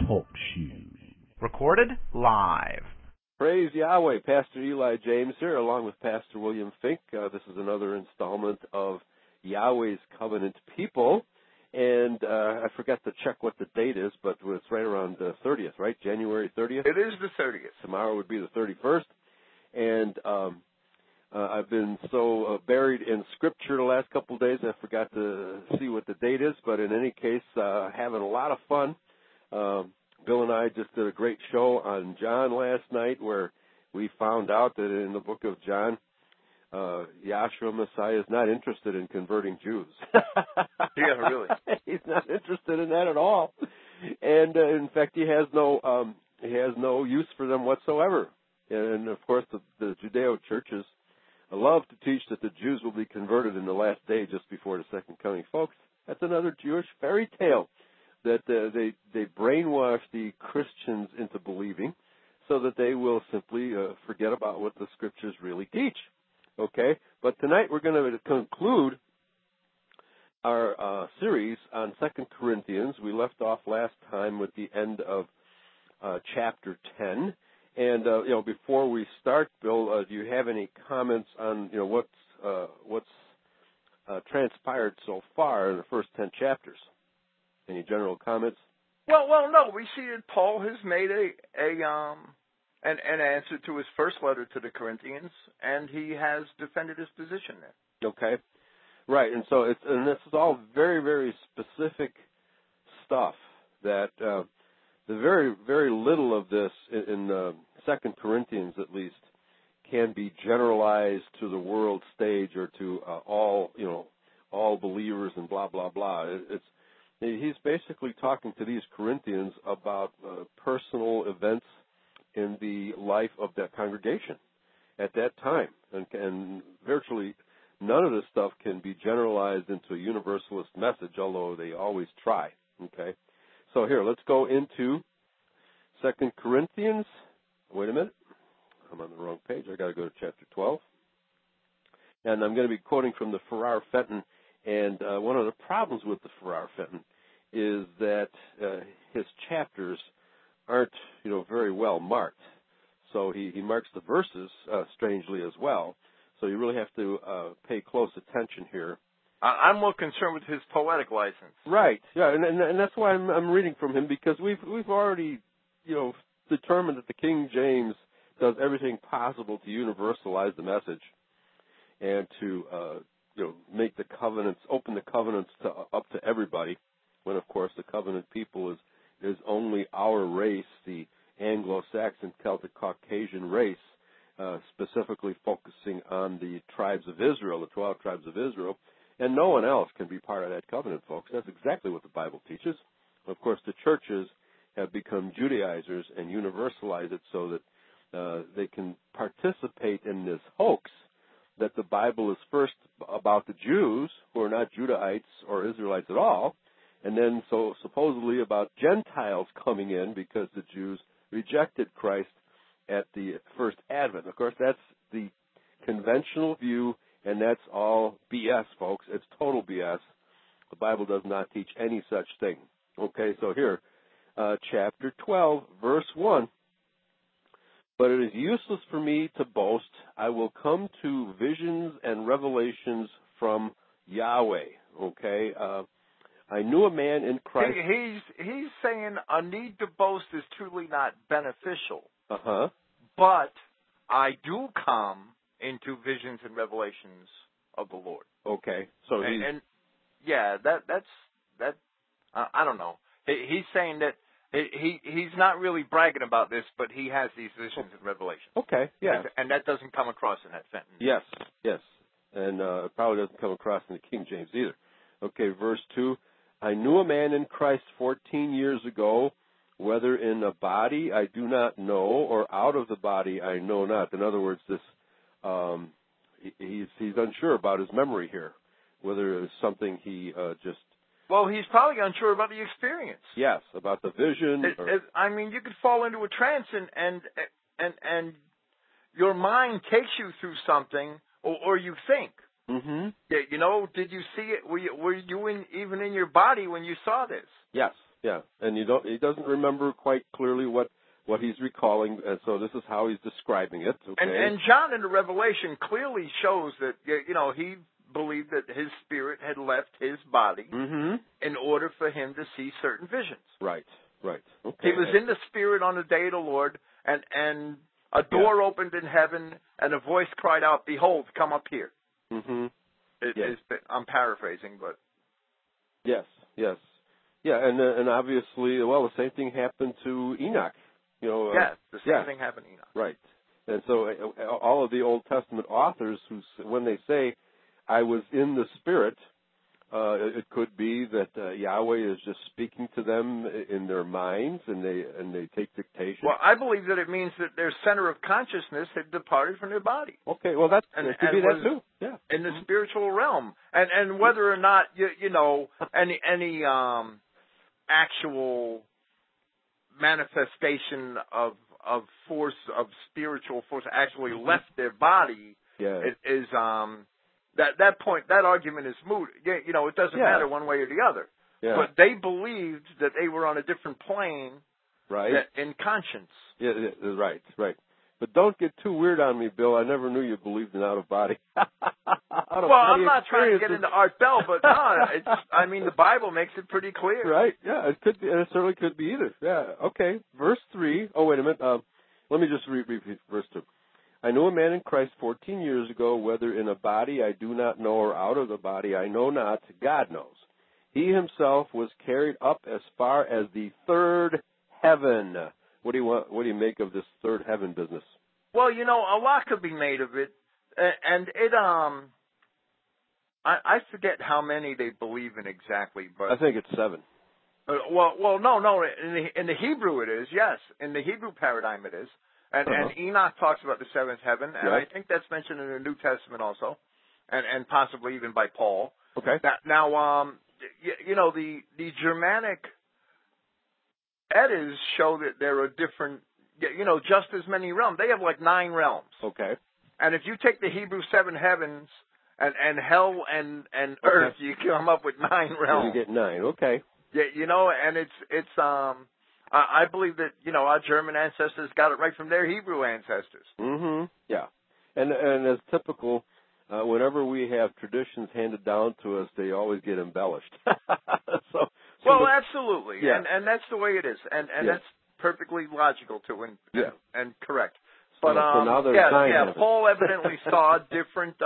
Talk Shoe. Recorded live. Praise Yahweh. Pastor Eli James here, along with Pastor William Fink. This is another installment of Yahweh's Covenant People. And I forgot to check what the date is, but it's right around the 30th, right? January 30th? It is the 30th. Tomorrow would be the 31st. And I've been so buried in Scripture the last couple of days, I forgot to see what the date is. But in any case, having a lot of fun. Bill and I just did a great show on John last night where we found out that in the book of John, Yahshua Messiah is not interested in converting Jews. Yeah, really. He's not interested in that at all. And in fact, he has no use for them whatsoever. And of course, the Judeo churches love to teach that the Jews will be converted in the last day just before the second coming. Folks, that's another Jewish fairy tale that they brainwash the Christians into believing so that they will simply forget about what the Scriptures really teach. Okay? But tonight we're going to conclude our series on 2 Corinthians. We left off last time with the end of chapter 10. And, before we start, Bill, do you have any comments on, what's transpired so far in the first 10 chapters? Any general comments? Well, no. We see that Paul has made an answer to his first letter to the Corinthians, and he has defended his position there. Okay, right. And so this is all very, very specific stuff that the very, very little of this in 2 Corinthians, at least, can be generalized to the world stage or to all believers and blah blah blah. He's basically talking to these Corinthians about personal events in the life of that congregation at that time. And virtually none of this stuff can be generalized into a universalist message, although they always try. Okay? So here, let's go into 2 Corinthians. Wait a minute. I'm on the wrong page. I got to go to chapter 12. And I'm going to be quoting from the Farrar Fenton. And one of the problems with the Farrar Fenton is that his chapters aren't, very well marked. So he marks the verses strangely as well. So you really have to pay close attention here. I'm more concerned with his poetic license. Right. Yeah, and that's why I'm reading from him, because we've already, determined that the King James does everything possible to universalize the message and to make the covenants, open the covenants up to everybody. When, of course, the covenant people is only our race, the Anglo-Saxon, Celtic, Caucasian race, specifically focusing on the tribes of Israel, the 12 tribes of Israel, and no one else can be part of that covenant, folks. That's exactly what the Bible teaches. Of course, the churches have become Judaizers and universalize it so that they can participate in this hoax that the Bible is first about the Jews, who are not Judahites or Israelites at all, and then so supposedly about Gentiles coming in because the Jews rejected Christ at the first advent. Of course, that's the conventional view, and that's all BS, folks. It's total BS. The Bible does not teach any such thing. Okay, so here, chapter 12, verse 1. But it is useless for me to boast. I will come to visions and revelations from Yahweh. Okay, I knew a man in Christ. He's saying a need to boast is truly not beneficial. Uh-huh. But I do come into visions and revelations of the Lord. Okay, so that's I don't know. He's saying that he's not really bragging about this, but he has these visions and revelations. Okay, yeah. And that doesn't come across in that sentence. Yes. And it probably doesn't come across in the King James either. Okay, verse 2. I knew a man in Christ 14 years ago, whether in the body I do not know, or out of the body I know not. In other words, this he's unsure about his memory here, whether it's something he just... Well, he's probably unsure about the experience. Yes, about the vision. You could fall into a trance and your mind takes you through something, or you think. Mm-hmm. Yeah, did you see it? Were you even in your body when you saw this? Yes. Yeah, and he doesn't remember quite clearly what he's recalling, and so this is how he's describing it. Okay. And John in the Revelation clearly shows that he believed that his spirit had left his body in order for him to see certain visions. Right. Okay. He was in the spirit on the day of the Lord, and a door opened in heaven, and a voice cried out, "Behold, come up here." I'm paraphrasing, but yes. Yeah, and obviously, well, the same thing happened to Enoch. the same thing happened to Enoch. Right. And so all of the Old Testament authors, when they say, "I was in the Spirit," it could be that Yahweh is just speaking to them in their minds, and they take dictation. Well, I believe that it means that their center of consciousness had departed from their body. Okay, well, it could be that too. Yeah. In the spiritual realm, and whether or not any actual manifestation of force, of spiritual force actually left their body is that point, that argument is moot. It doesn't matter one way or the other. Yeah. But they believed that they were on a different plane, right? In conscience. Yeah, right. But don't get too weird on me, Bill. I never knew you believed in out of body. I'm not trying to get into Art Bell, but the Bible makes it pretty clear. Right? Yeah, it could be, and it certainly could be either. Yeah. Okay. Verse 3. Oh, wait a minute. Let me just repeat verse 2. I knew a man in Christ 14 years ago, whether in a body I do not know, or out of the body I know not. God knows. He himself was carried up as far as the third heaven. What do you make of this third heaven business? Well, a lot could be made of it, and it I forget how many they believe in exactly, but I think it's 7. No. In the Hebrew it is, yes. In the Hebrew paradigm it is, and Enoch talks about the seventh heaven, and I think that's mentioned in the New Testament also, and possibly even by Paul. Okay. Now, the Germanic Eddas show that there are different, just as many realms. They have like 9 realms. Okay. And if you take the Hebrew 7 heavens and hell and earth, you come up with 9 realms. You get 9. Okay. Yeah, and it's I believe that our German ancestors got it right from their Hebrew ancestors. Yeah, and as typical, whenever we have traditions handed down to us, they always get embellished. Absolutely, yeah. and that's the way it is, and that's perfectly logical too, and correct. But so now there's Paul evidently saw different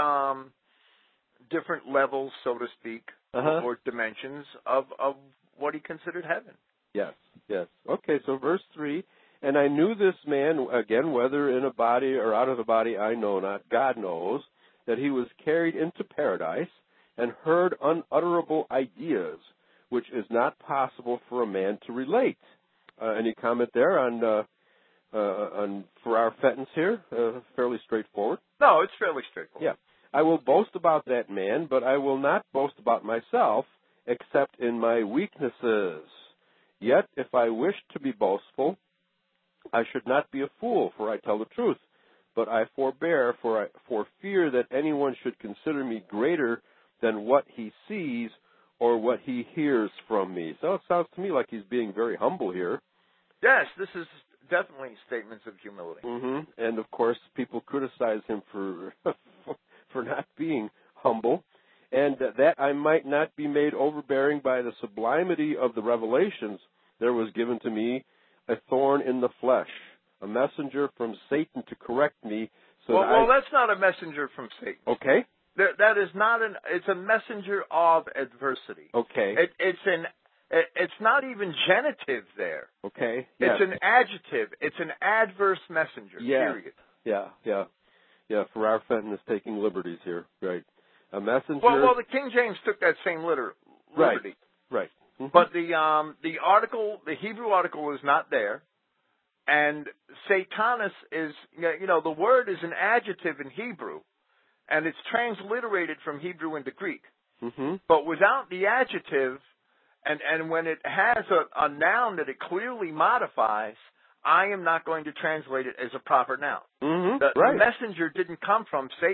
levels, so to speak, or dimensions of what he considered heaven. Yes. Okay, so verse 3, and I knew this man, again, whether in a body or out of the body, I know not, God knows, that he was carried into paradise and heard unutterable ideas, which is not possible for a man to relate. Any comment there on for our Fettons here? Fairly straightforward. No, it's fairly straightforward. Yeah. I will boast about that man, but I will not boast about myself, except in my weaknesses. Yet, if I wished to be boastful, I should not be a fool, for I tell the truth. But I forbear, for fear that anyone should consider me greater than what he sees or what he hears from me. So it sounds to me like he's being very humble here. Yes, this is definitely statements of humility. And, of course, people criticize him for not being humble. And that I might not be made overbearing by the sublimity of the revelations, there was given to me a thorn in the flesh, a messenger from Satan to correct me. That's not a messenger from Satan. Okay. That is not it's a messenger of adversity. Okay. It's not even genitive there. Okay. It's an adjective. It's an adverse messenger, period. Yeah, Farrar Fenton is taking liberties here. Right. A messenger. Well, the King James took that same liberty. Right. But the article, the Hebrew article, is not there, and Satanas is, the word is an adjective in Hebrew, and it's transliterated from Hebrew into Greek. But without the adjective, and when it has a noun that it clearly modifies, I am not going to translate it as a proper noun. The messenger didn't come from Satan.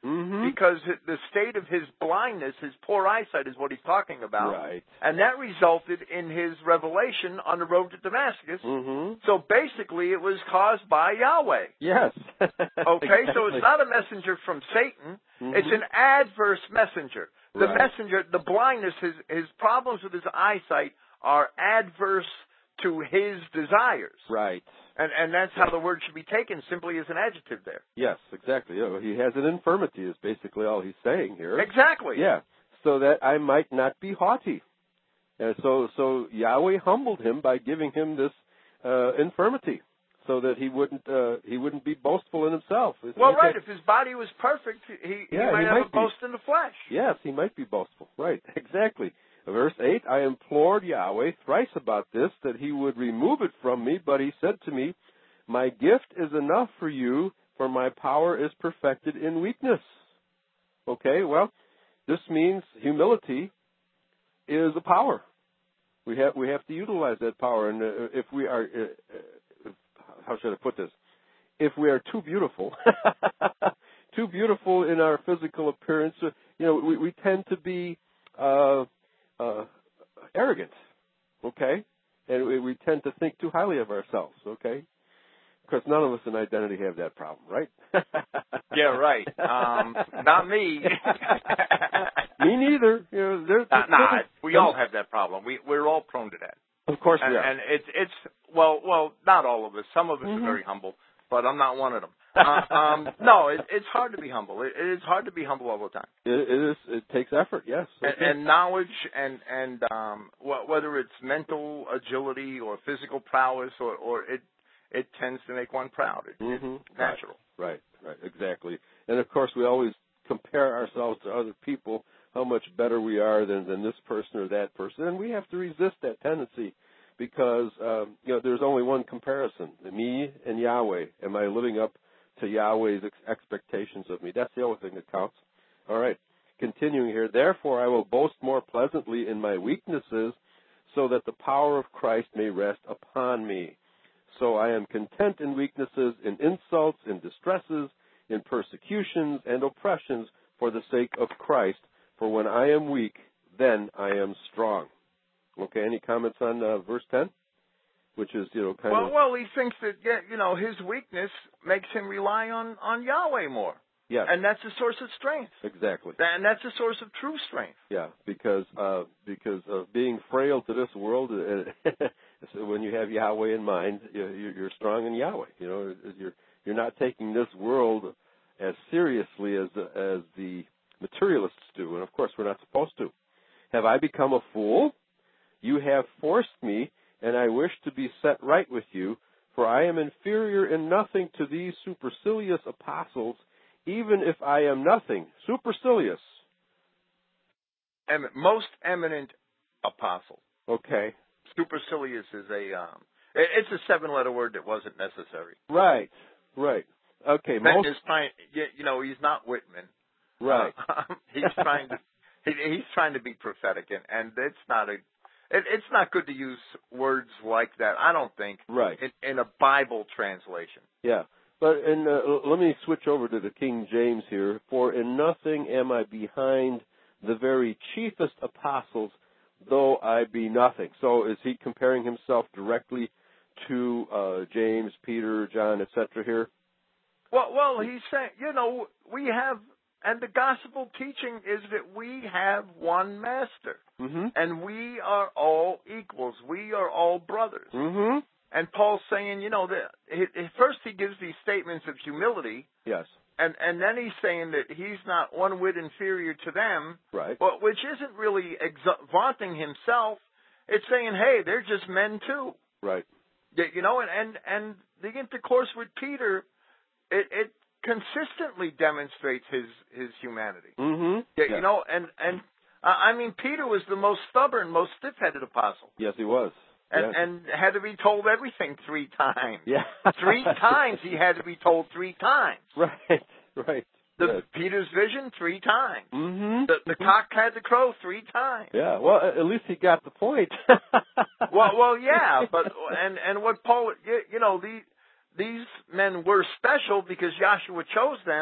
because the state of his blindness, his poor eyesight is what he's talking about. Right. And that resulted in his revelation on the road to Damascus. So basically it was caused by Yahweh. Yes. Okay, so it's not a messenger from Satan. It's an adverse messenger. The messenger, the blindness, his problems with his eyesight are adverse to his desires. Right. And that's how the word should be taken, simply as an adjective there. Yes, exactly. He has an infirmity is basically all he's saying here. Exactly. Yeah. So that I might not be haughty. And so Yahweh humbled him by giving him this infirmity, so that he wouldn't be boastful in himself. Well, right. If his body was perfect, he might have a boast in the flesh. Yes, he might be boastful. Right. Exactly. Verse 8, I implored Yahweh thrice about this, that he would remove it from me, but he said to me, my gift is enough for you, for my power is perfected in weakness. Okay, well, this means humility is a power. We have to utilize that power, and if we are, how should I put this? If we are too beautiful, too beautiful in our physical appearance, we tend to be arrogant, okay? And we tend to think too highly of ourselves, okay? Because none of us in identity have that problem, right? Yeah, right. Not me. Me neither. We all have that problem. We're all prone to that. Of course we are. And it's well, not all of us. Some of us are very humble, but I'm not one of them. No, it's hard to be humble. It is hard to be humble all the time. It is. It takes effort. Yes. Okay. And knowledge and whether it's mental agility or physical prowess or it tends to make one proud. It's natural. Right. Exactly. And of course, we always compare ourselves to other people, how much better we are than this person or that person, and we have to resist that tendency. Because there's only one comparison: me and Yahweh. Am I living up to Yahweh's expectations of me? That's the only thing that counts. All right. Continuing here. Therefore, I will boast more pleasantly in my weaknesses, so that the power of Christ may rest upon me. So I am content in weaknesses, in insults, in distresses, in persecutions and oppressions, for the sake of Christ. For when I am weak, then I am strong. Okay, any comments on verse 10? Which is, kind of... Well, he thinks that, his weakness makes him rely on Yahweh more. Yes. And that's a source of strength. Exactly. And that's a source of true strength. Yeah, because of being frail to this world, so when you have Yahweh in mind, you're strong in Yahweh. You're not taking this world as seriously as the materialists do, and of course we're not supposed to. Have I become a fool? You have forced me, and I wish to be set right with you, for I am inferior in nothing to these supercilious apostles, even if I am nothing. Supercilious. Most eminent apostle. Okay. Supercilious is it's a 7-letter word that wasn't necessary. Right. Okay. Most is trying, he's not Whitman. Right. He's trying to be prophetic, and it's not good to use words like that, I don't think, right, in a Bible translation. Yeah. But let me switch over to the King James here. For in nothing am I behind the very chiefest apostles, though I be nothing. So is he comparing himself directly to James, Peter, John, etc. here? Well, he's saying, we have, and the gospel teaching is that we have one master, and we are all equals. We are all brothers. And Paul's saying, that first he gives these statements of humility. Yes. And then he's saying that he's not one whit inferior to them. Right. But which isn't really vaunting himself. It's saying, hey, they're just men too. Right. And the intercourse with Peter, it consistently demonstrates his humanity. Yeah. I mean, Peter was the most stubborn, most stiff-headed apostle. Yes, he was. And had to be told everything 3 times. Yeah. 3 times he had to be told 3 times. Right. Peter's vision 3 times. The cock had to crow 3 times. Yeah. Well, at least he got the point. well, yeah. But and what Paul, these men were special because Yahshua chose them.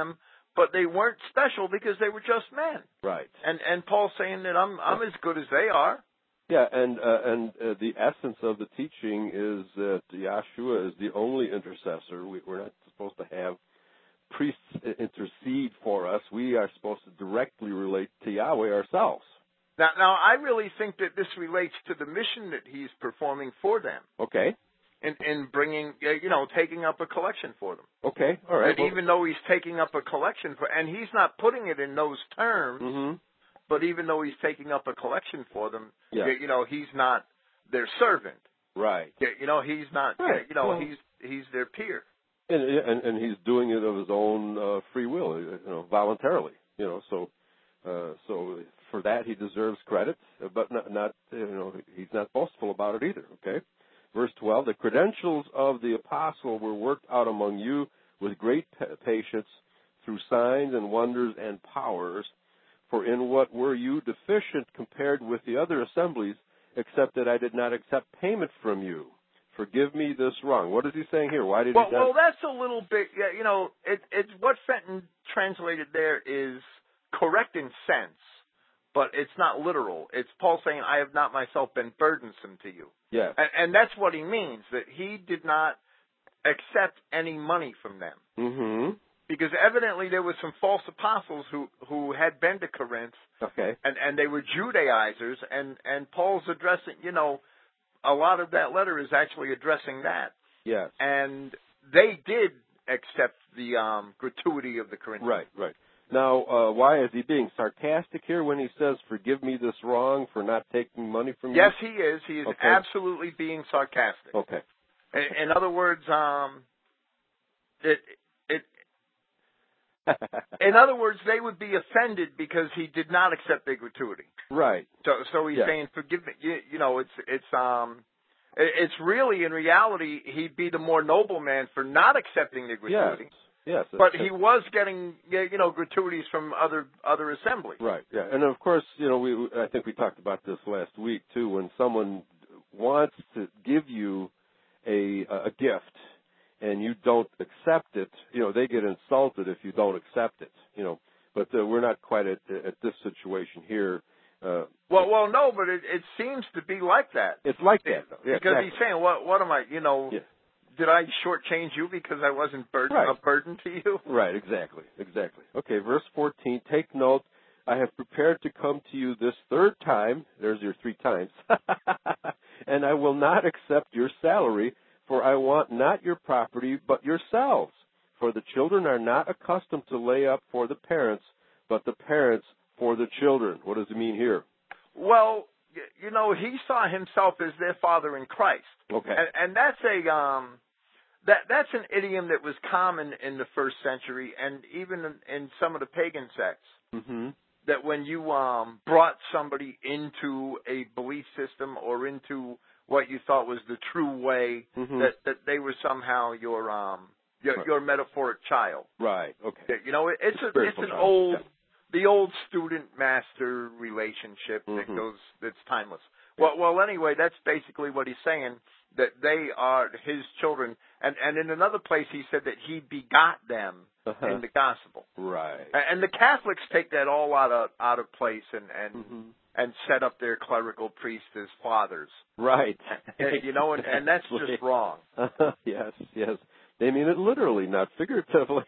but they weren't special because they were just men. Right. And Paul's saying that I'm as good as they are. Yeah, and the essence of the teaching is that Yahshua is the only intercessor. We're not supposed to have priests intercede for us. We are supposed to directly relate to Yahweh ourselves. Now, I really think that this relates to the mission that he's performing for them. Okay. In bringing, taking up a collection for them. Okay, all right. And even though he's taking up a collection and he's not putting it in those terms, mm-hmm. but even though he's taking up a collection for them, yeah. He's not their servant. Right. He's not, right. He's their peer. And he's doing it of his own free will, voluntarily, so for that he deserves credit, but not he's not boastful about it either, okay? Verse 12, the credentials of the apostle were worked out among you with great patience through signs and wonders and powers. For in what were you deficient compared with the other assemblies, except that I did not accept payment from you? Forgive me this wrong. What is he saying here? Why did he not? Well, that's a little bit, it's what Fenton translated there is correct in sense, but it's not literal. It's Paul saying, I have not myself been burdensome to you. Yes. And that's what he means, that he did not accept any money from them. Mm-hmm. Because evidently there were some false apostles who had been to Corinth, okay, and they were Judaizers, and Paul's addressing, a lot of that letter is actually addressing that. Yes. And they did accept the gratuity of the Corinthians. Right. Now, why is he being sarcastic here when he says, forgive me this wrong for not taking money from you? Yes, he is. He is okay. absolutely being sarcastic. Okay. In other words, in other words, they would be offended because he did not accept their gratuity. Right. So he's saying, forgive me. It's really, in reality, he'd be the more noble man for not accepting the gratuity. Yes. But he was getting, gratuities from other assemblies. Right. Yeah. And of course, I think we talked about this last week too. When someone wants to give you a gift and you don't accept it, they get insulted if you don't accept it. But we're not quite at this situation here. Well, no, but it seems to be like that. It's like that, though. Yeah, because exactly. he's saying, what am I, Yeah. Did I shortchange you because I wasn't a burden to you? Right, exactly. Okay, verse 14, take note, I have prepared to come to you this third time, there's your 3 times, and I will not accept your salary, for I want not your property, but yourselves. For the children are not accustomed to lay up for the parents, but the parents for the children. What does it mean here? Well, he saw himself as their father in Christ. Okay. And that's that's an idiom that was common in the first century and even in some of the pagan sects. Mm-hmm. That when you brought somebody into a belief system or into what you thought was the true way, mm-hmm. that they were somehow your metaphoric child. Right. Okay. It's an old. Yeah. The old student-master relationship mm-hmm. that's timeless. Well, anyway, that's basically what he's saying, that they are his children. And in another place he said that he begot them in the gospel. Right. And the Catholics take that all out of place mm-hmm. and set up their clerical priests as fathers. Right. And that's just wrong. Yes. They mean it literally, not figuratively.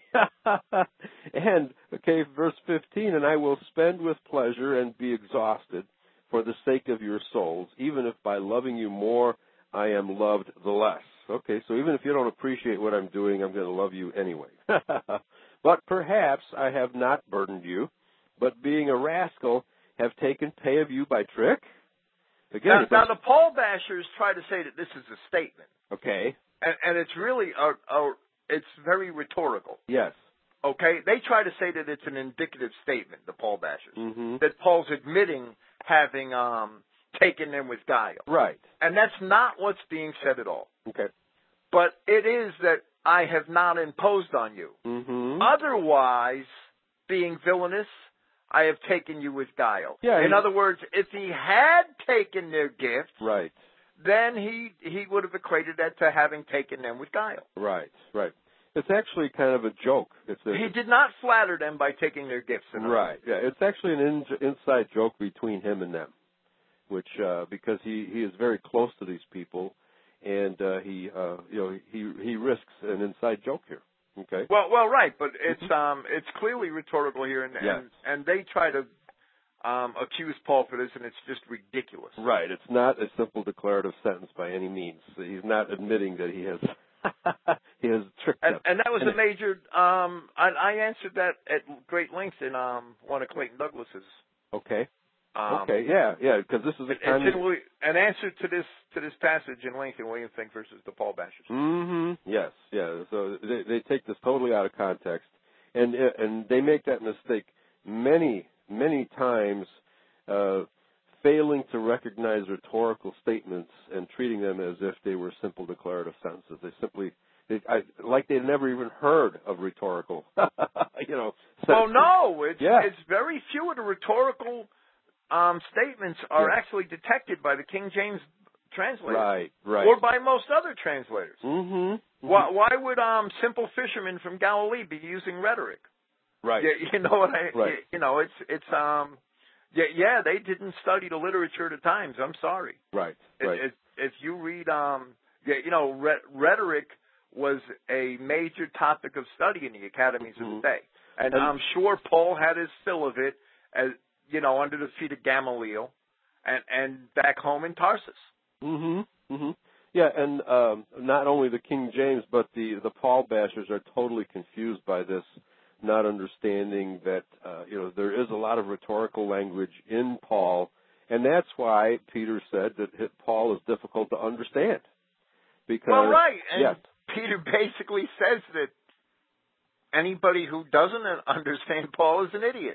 And, okay, verse 15, and I will spend with pleasure and be exhausted for the sake of your souls, even if by loving you more I am loved the less. Okay, so even if you don't appreciate what I'm doing, I'm going to love you anyway. But perhaps I have not burdened you, but being a rascal, have taken pay of you by trick? Again, now the Paul bashers try to say that this is a statement. Okay. And it's really it's very rhetorical. Yes. Okay? They try to say that it's an indicative statement, the Paul bashers. Mm-hmm. That Paul's admitting having taken them with guile. Right. And that's not what's being said at all. Okay. But it is that I have not imposed on you. Mm-hmm. Otherwise, being villainous, I have taken you with guile. Yeah, in other words, if he had taken their gift, right, then he would have equated that to having taken them with guile. Right. It's actually kind of a joke. He did not flatter them by taking their gifts. Right. Yeah. It's actually an inside joke between him and them, which because he is very close to these people, and he risks an inside joke here. Okay. Well, right, but it's clearly rhetorical here, and they try to accuse Paul for this, and it's just ridiculous. Right. It's not a simple declarative sentence by any means. He's not admitting that he has tricked them. And that was a major. I answered that at great length in one of Clayton Douglas's. Okay. Yeah, because this is an answer to this passage in Lincoln William Finck versus the Paul Bashers. Mm-hmm. Yes, yeah. So they take this totally out of context, and they make that mistake many times, failing to recognize rhetorical statements and treating them as if they were simple declarative sentences. Like they'd never even heard of rhetorical, sentences. Well, no, it's very few of the rhetorical statements are actually detected by the King James translator, right, or by most other translators. Mm-hmm. Why would simple fishermen from Galilee be using rhetoric? Right. You know what Right. they didn't study the literature of the times. I'm sorry. Right. If you read, rhetoric was a major topic of study in the academies of the day, and I'm sure Paul had his fill of it, as under the feet of Gamaliel, and back home in Tarsus. Mm-hmm. Mm-hmm. Yeah, and not only the King James, but the Paul bashers are totally confused by this, not understanding that there is a lot of rhetorical language in Paul, and that's why Peter said that Paul is difficult to understand. Because and Peter basically says that anybody who doesn't understand Paul is an idiot.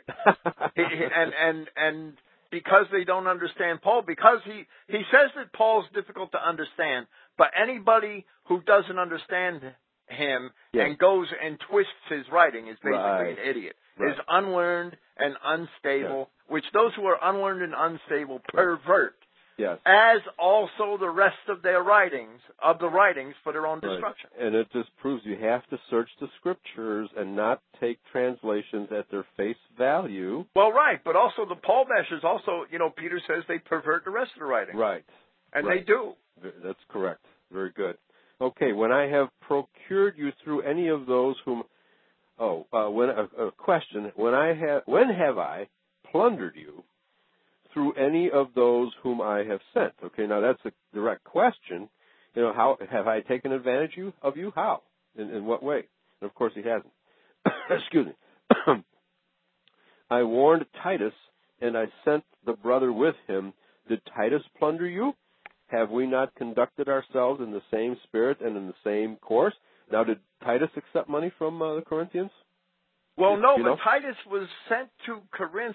and because they don't understand Paul, because he says that Paul's difficult to understand, but anybody who doesn't understand him and goes and twists his writing is basically an idiot. Is unlearned and unstable, which those who are unlearned and unstable pervert. Yes. As also the rest of their writings for their own destruction. And it just proves you have to search the scriptures and not take translations at their face value. Well, right, but also the Paul bashers also, Peter says they pervert the rest of the writings. Right. And they do. That's correct. Very good. Okay, when I have procured you through any of those whom, when have I plundered you through any of those whom I have sent? Okay, now that's a direct question. How have I taken advantage of you? How? In what way? And of course he hasn't. Excuse me. I warned Titus, and I sent the brother with him. Did Titus plunder you? Have we not conducted ourselves in the same spirit and in the same course? Now, did Titus accept money from the Corinthians? Well, but Titus was sent to Corinth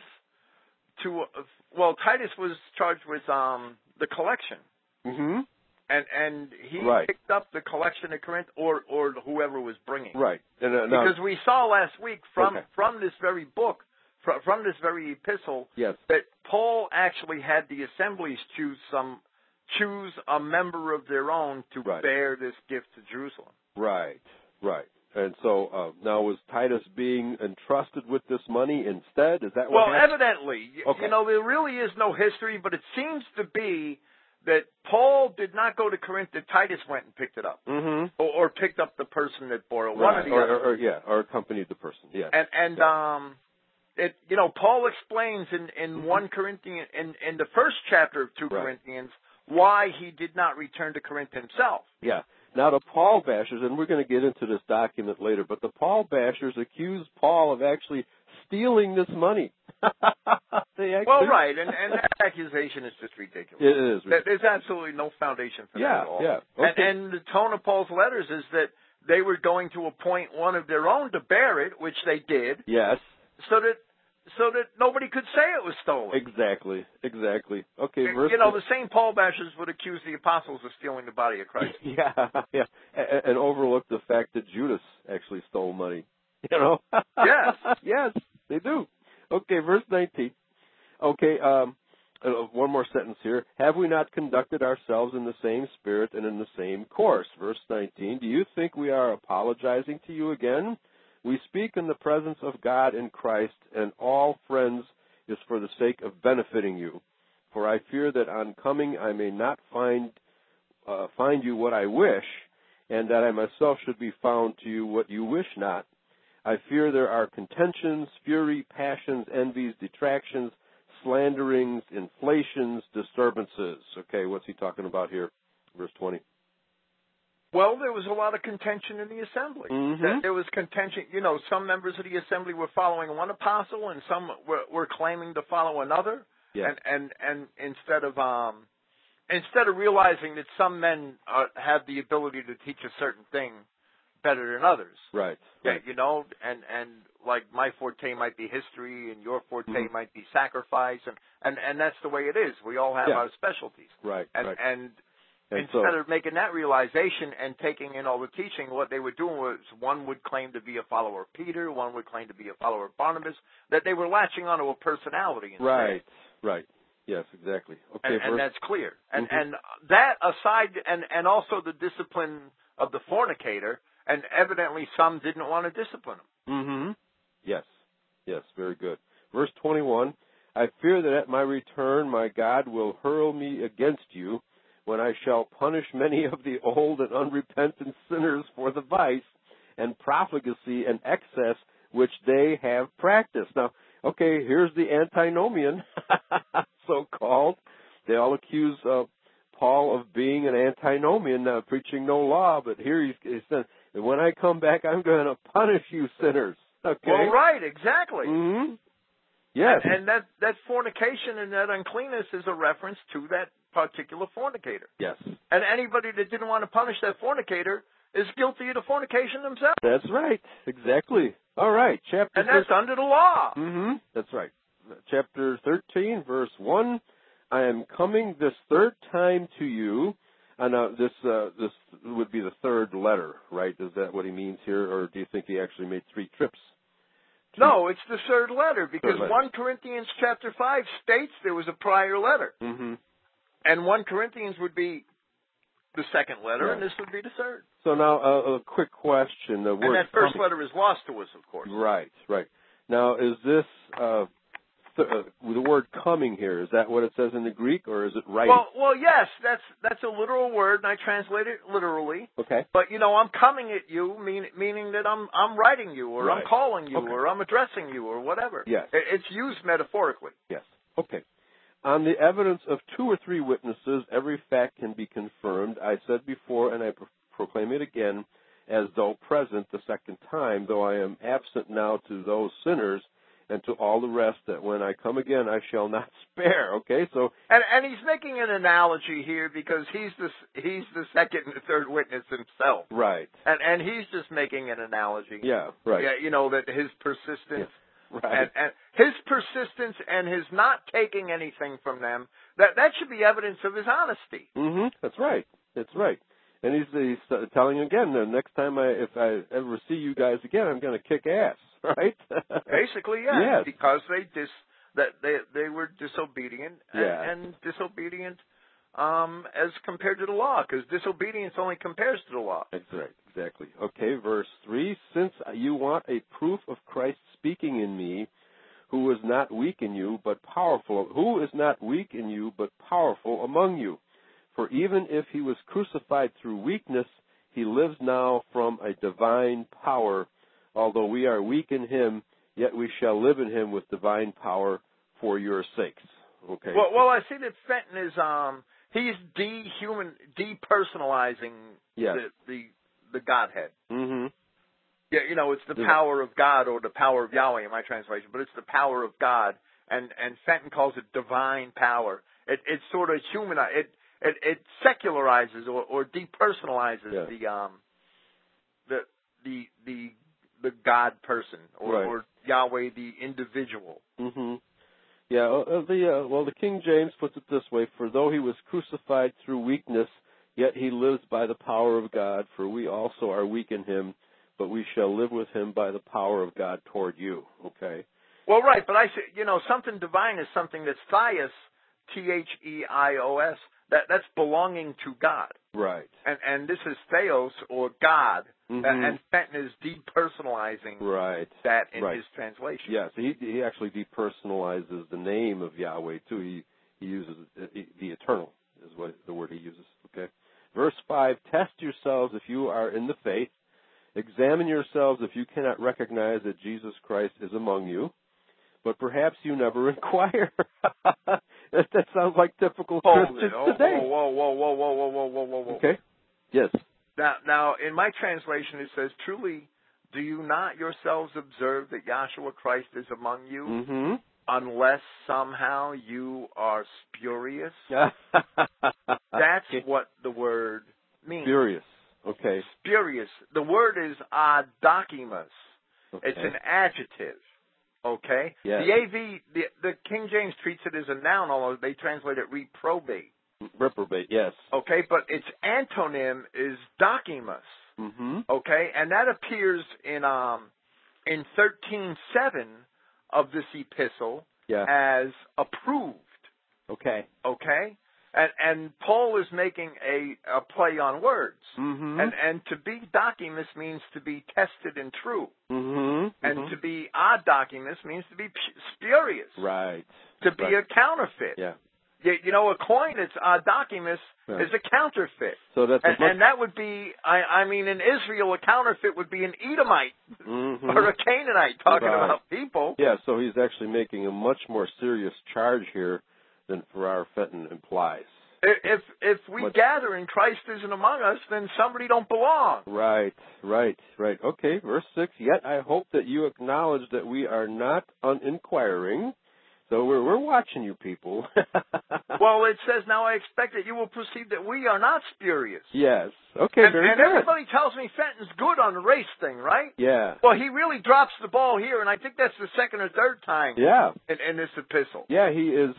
Titus was charged with the collection. Mm-hmm. And he picked up the collection at Corinth or whoever was bringing. Right. Because we saw last week from this very book, from this very epistle, that Paul actually had the assemblies choose a member of their own to bear this gift to Jerusalem. Right. And so now was Titus being entrusted with this money instead? Is that what happened? Well, evidently. Okay. There really is no history, but it seems to be that Paul did not go to Corinth, that Titus went and picked it up. Mm-hmm. Or picked up the person that bore it. One of the other. Or accompanied the person, yes. And Paul explains in 1 Corinthians, in the first chapter of 2 Corinthians, why he did not return to Corinth himself. Yeah. Now, the Paul bashers, and we're going to get into this document later, but the Paul bashers accuse Paul of actually stealing this money. Well, right, and that accusation is just ridiculous. It is ridiculous. There's absolutely no foundation for that at all. Yeah. Okay. And the tone of Paul's letters is that they were going to appoint one of their own to bear it, which they did. Yes. So that nobody could say it was stolen. Exactly. Okay, the same Paul bashers would accuse the apostles of stealing the body of Christ. Yeah, and overlook the fact that Judas actually stole money. Yes. Yes, they do. Okay, verse 19. Okay, one more sentence here. Have we not conducted ourselves in the same spirit and in the same course? Verse 19. Do you think we are apologizing to you again? We speak in the presence of God in Christ, and all friends is for the sake of benefiting you. For I fear that on coming I may not find you what I wish, and that I myself should be found to you what you wish not. I fear there are contentions, fury, passions, envies, detractions, slanderings, inflations, disturbances. Okay, what's he talking about here? Verse 20. Well, there was a lot of contention in the assembly. Mm-hmm. There was contention. You know, some members of the assembly were following one apostle, and some were claiming to follow another. Yeah. And instead of realizing that some men have the ability to teach a certain thing better than others. Right. Yeah, you know, and like my forte might be history, and your forte might be sacrifice, and that's the way it is. We all have our specialties. Right. And instead of making that realization and taking in all the teaching, what they were doing was one would claim to be a follower of Peter, one would claim to be a follower of Barnabas, that they were latching onto a personality instead. Right. Yes, exactly. Okay, and that's clear. And that aside, and also the discipline of the fornicator, and evidently some didn't want to discipline him. Mm-hmm. Yes, very good. Verse 21, I fear that at my return my God will hurl me against you, when I shall punish many of the old and unrepentant sinners for the vice and profligacy and excess which they have practiced. Now, okay, here's the antinomian, so-called. They all accuse Paul of being an antinomian, preaching no law, but here he says, when I come back, I'm going to punish you sinners. Okay? Well, right, exactly. Mm-hmm. Yes. And that fornication and that uncleanness is a reference to that particular fornicator. Yes. And anybody that didn't want to punish that fornicator is guilty of the fornication themselves. That's right. Exactly. All right. And that's under the law. Mm-hmm. That's right. Chapter 13, verse 1. I am coming this third time to you. And this would be the third letter, right? Is that what he means here? Or do you think he actually made 3 trips? No, it's the third letter, because 1 Corinthians chapter 5 states there was a prior letter. Mm-hmm. And 1 Corinthians would be the second letter, and this would be the third. So now a quick question. The word and that first letter is lost to us, of course. Right. Now, is this the word coming here? Is that what it says in the Greek, or is it writing? Well, yes, that's a literal word, and I translate it literally. Okay. But I'm coming at you, meaning that I'm writing you, or I'm calling you, or I'm addressing you, or whatever. Yes. It's used metaphorically. Yes. Okay. On the evidence of 2 or 3 witnesses, every fact can be confirmed. I said before, and I proclaim it again, as though present the second time, though I am absent now to those sinners and to all the rest, that when I come again I shall not spare. Okay, so and he's making an analogy here because he's the second and third witness himself. Right. And he's just making an analogy. Yeah. Right. Yeah, that his persistence. Yeah. Right. And his persistence and his not taking anything from them, that should be evidence of his honesty. Mm-hmm. That's right. And he's telling again, the next time if I ever see you guys again, I'm going to kick ass, right? Basically, yes. Because they were disobedient and disobedient as compared to the law, because disobedience only compares to the law. That's right, exactly. Okay, verse 3, since you want a proof of Christ speaking in me, who is not weak in you, but powerful among you. For even if he was crucified through weakness, he lives now from a divine power. Although we are weak in him, yet we shall live in him with divine power for your sakes. Okay. Well, I see that Fenton is he's depersonalizing the Godhead. Mm-hmm. Yeah, it's the power of God, or the power of Yahweh in my translation, but it's the power of God, and Fenton calls it divine power. It's sort of humanized. It secularizes or depersonalizes the God person or Yahweh the individual. Mm-hmm. Yeah. The King James puts it this way: for though he was crucified through weakness, yet he lives by the power of God. For we also are weak in him, but we shall live with him by the power of God toward you. Okay. Well, right, but I say, something divine is something that's Thais Theos. That's belonging to God. Right. And this is Theos, or God. Mm-hmm. And Fenton is depersonalizing that in his translation. Yes, he actually depersonalizes the name of Yahweh, too. He uses the eternal is what the word he uses. Okay. Verse 5, test yourselves if you are in the faith. Examine yourselves if you cannot recognize that Jesus Christ is among you. But perhaps you never inquire. That sounds like typical Christians today. Whoa. Okay. Yes. Now, in my translation, it says, truly, do you not yourselves observe that Yahshua Christ is among you, mm-hmm. unless somehow you are spurious? That's what the word means. Spurious. Okay. Spurious. The word is adakimus. Okay. It's an adjective. Okay? Yes. The King James treats it as a noun, although they translate it reprobate. Reprobate, yes. Okay, but its antonym is dokimus. Mm-hmm. Okay, and that appears in 13:7 of this epistle as approved. Okay. Okay? And Paul is making a play on words. Mm-hmm. And to be dokimus means to be tested and true. Mm-hmm. And to be adokimus means to be spurious. Right. To be a counterfeit. Yeah. You know, a coin that's adokimus is a counterfeit. So that's and that would be, I mean, in Israel, a counterfeit would be an Edomite or a Canaanite talking about people. Yeah, so he's actually making a much more serious charge here than Farrar Fenton implies. If we gather and Christ isn't among us, then somebody don't belong. Right. Okay, verse 6, yet I hope that you acknowledge that we are not uninquiring. So we're watching you people. Well, it says, now I expect that you will perceive that we are not spurious. Yes. Okay, very good. And everybody tells me Fenton's good on the race thing, right? Yeah. Well, he really drops the ball here, and I think that's the second or third time in this epistle. Yeah, he is,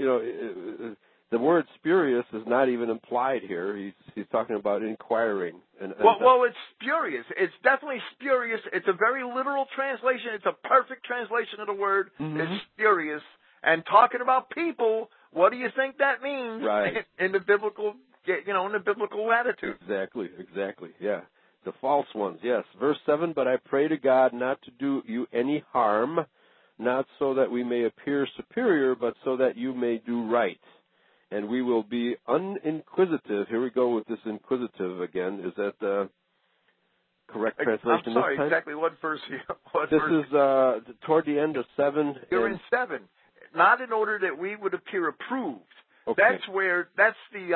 the word spurious is not even implied here. He's talking about inquiring. Well, it's spurious. It's definitely spurious. It's a very literal translation. It's a perfect translation of the word. Mm-hmm. It's spurious. And talking about people, what do you think that means in the biblical, in the biblical attitude? Exactly. Yeah, the false ones. Yes. Verse 7. But I pray to God not to do you any harm, not so that we may appear superior, but so that you may do right, and we will be uninquisitive. Here we go with this inquisitive again. Is that the correct translation? I'm sorry. This time? Exactly what verse? This is toward the end of 7. You're in 7. Not in order that we would appear approved. Okay. That's the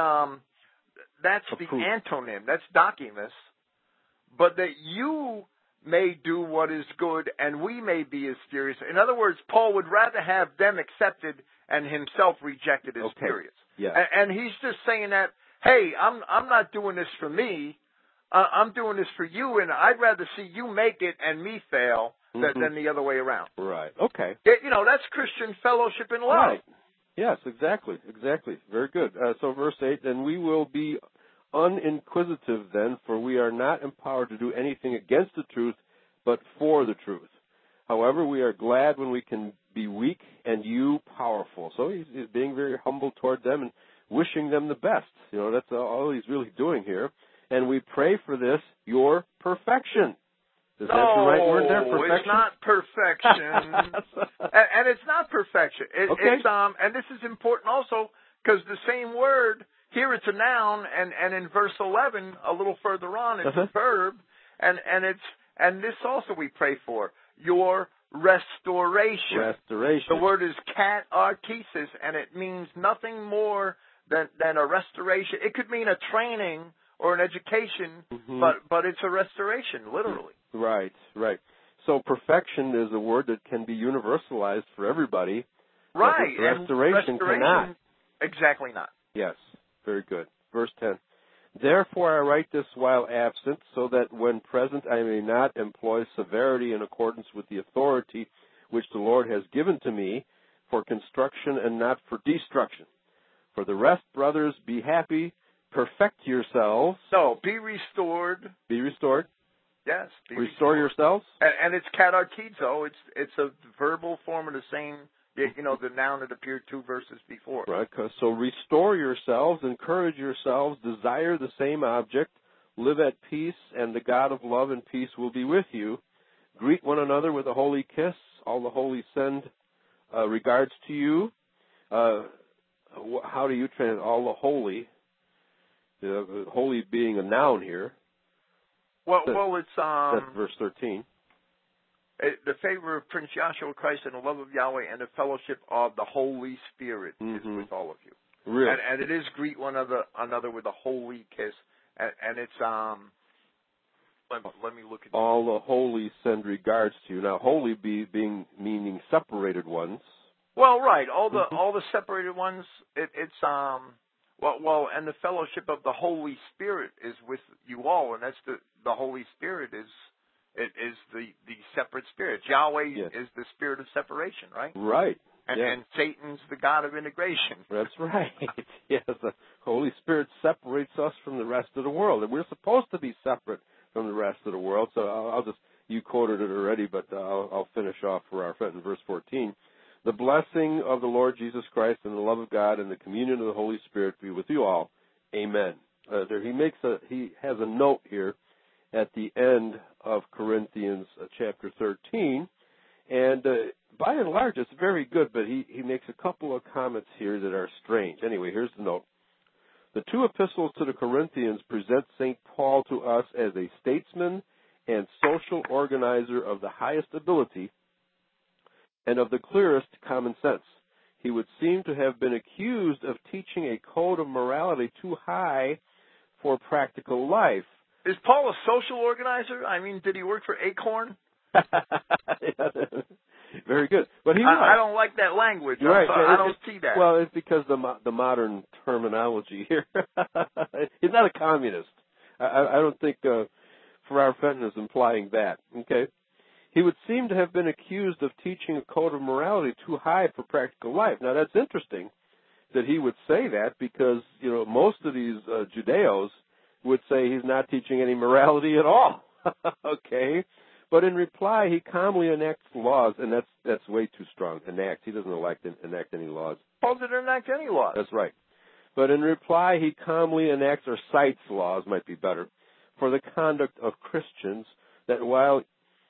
antonym. That's dokimus. But that you may do what is good and we may be as spurious. In other words, Paul would rather have them accepted and himself rejected as spurious. Yeah. And he's just saying that, hey, I'm not doing this for me. I'm doing this for you, and I'd rather see you make it and me fail than the other way around. Right. Okay. That's Christian fellowship in love. Right. Yes, exactly. Very good. So verse 8, then we will be uninquisitive then, for we are not empowered to do anything against the truth, but for the truth. However, we are glad when we can be weak and you powerful. So he's being very humble toward them and wishing them the best. That's all he's really doing here. And we pray for this, your perfection. Is that the right word there? Perfection? It's not perfection. and it's not perfection. It's and this is important also because the same word here, it's a noun, and in verse 11, a little further on, it's a verb, and this also we pray for your restoration. The word is katarkesis, and it means nothing more than a restoration. It could mean a training or an education, but it's a restoration, literally. Right. So perfection is a word that can be universalized for everybody. Right. Restoration cannot. Exactly not. Yes. Very good. Verse 10. Therefore I write this while absent, so that when present I may not employ severity in accordance with the authority which the Lord has given to me for construction and not for destruction. For the rest, brothers, be happy, perfect yourselves. So, be restored. Be restored. Yes. Restore yourselves. And it's katartizo. It's a verbal form of the same, the noun that appeared 2 verses before. Right. So restore yourselves, encourage yourselves, desire the same object, live at peace, and the God of love and peace will be with you. Greet one another with a holy kiss. All the holy send regards to you. How do you translate all the holy? Holy being a noun here. Well, it's that's verse 13. The favor of Prince Yahshua Christ and the love of Yahweh and the fellowship of the Holy Spirit is with all of you. Really? And it is greet one another with a holy kiss. And it's let me look at all the holy send regards to you. Now, holy meaning separated ones. Well, right. All the separated ones. It's and the fellowship of the Holy Spirit is with you all, and that's the Holy Spirit is the separate spirit. Yahweh is the spirit of separation, right? Right. And Satan's the God of integration. That's right. Yes, the Holy Spirit separates us from the rest of the world, and we're supposed to be separate from the rest of the world. So I'll just, you quoted it already, but I'll finish off for our friend in verse 14. The blessing of the Lord Jesus Christ and the love of God and the communion of the Holy Spirit be with you all. Amen. He has a note here at the end of Corinthians chapter 13, and by and large it's very good, but he makes a couple of comments here that are strange. Anyway, here's the note. The 2 epistles to the Corinthians present St. Paul to us as a statesman and social organizer of the highest ability and of the clearest common sense. He would seem to have been accused of teaching a code of morality too high for practical life. Is Paul a social organizer? I mean, did he work for Acorn? Very good. But I don't like that language. Right. I don't see that. Well, it's because the modern terminology here. He's not a communist. I don't think Farrar Fenton is implying that. Okay. He would seem to have been accused of teaching a code of morality too high for practical life. Now, that's interesting that he would say that because, most of these Judeos would say he's not teaching any morality at all. Okay? But in reply, he calmly enacts laws, and that's way too strong. Enact. He doesn't enact any laws. Paul didn't enact any laws. That's right. But in reply, he calmly enacts or cites laws, might be better, for the conduct of Christians that while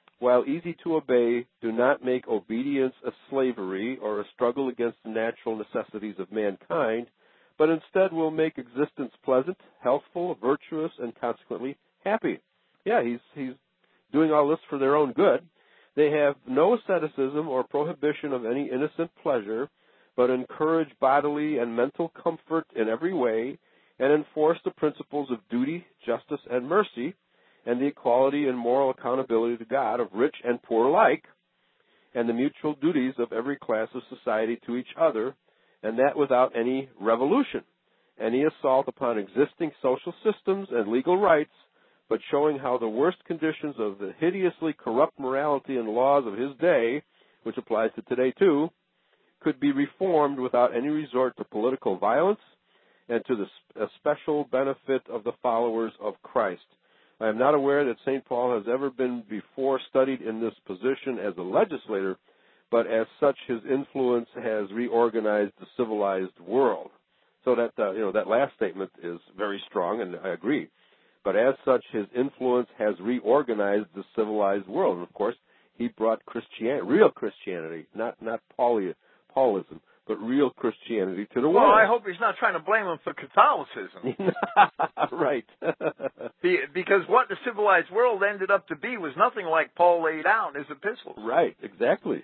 easy to obey, do not make obedience a slavery or a struggle against the natural necessities of mankind, but instead will make existence pleasant, healthful, virtuous, and consequently happy. Yeah, he's doing all this for their own good. They have no asceticism or prohibition of any innocent pleasure, but encourage bodily and mental comfort in every way, and enforce the principles of duty, justice, and mercy, and the equality and moral accountability to God of rich and poor alike, and the mutual duties of every class of society to each other, and that without any revolution, any assault upon existing social systems and legal rights, but showing how the worst conditions of the hideously corrupt morality and laws of his day, which applies to today too, could be reformed without any resort to political violence and to the special benefit of the followers of Christ. I am not aware that St. Paul has ever been before studied in this position as a legislator, but as such his influence has reorganized the civilized world. So that that last statement is very strong, and I agree. But as such, his influence has reorganized the civilized world. And of course, he brought Christianity, real Christianity, not Paulism, but real Christianity to the world. Well, I hope he's not trying to blame him for Catholicism. Right. Because what the civilized world ended up to be was nothing like Paul laid out in his epistles. Right. Exactly.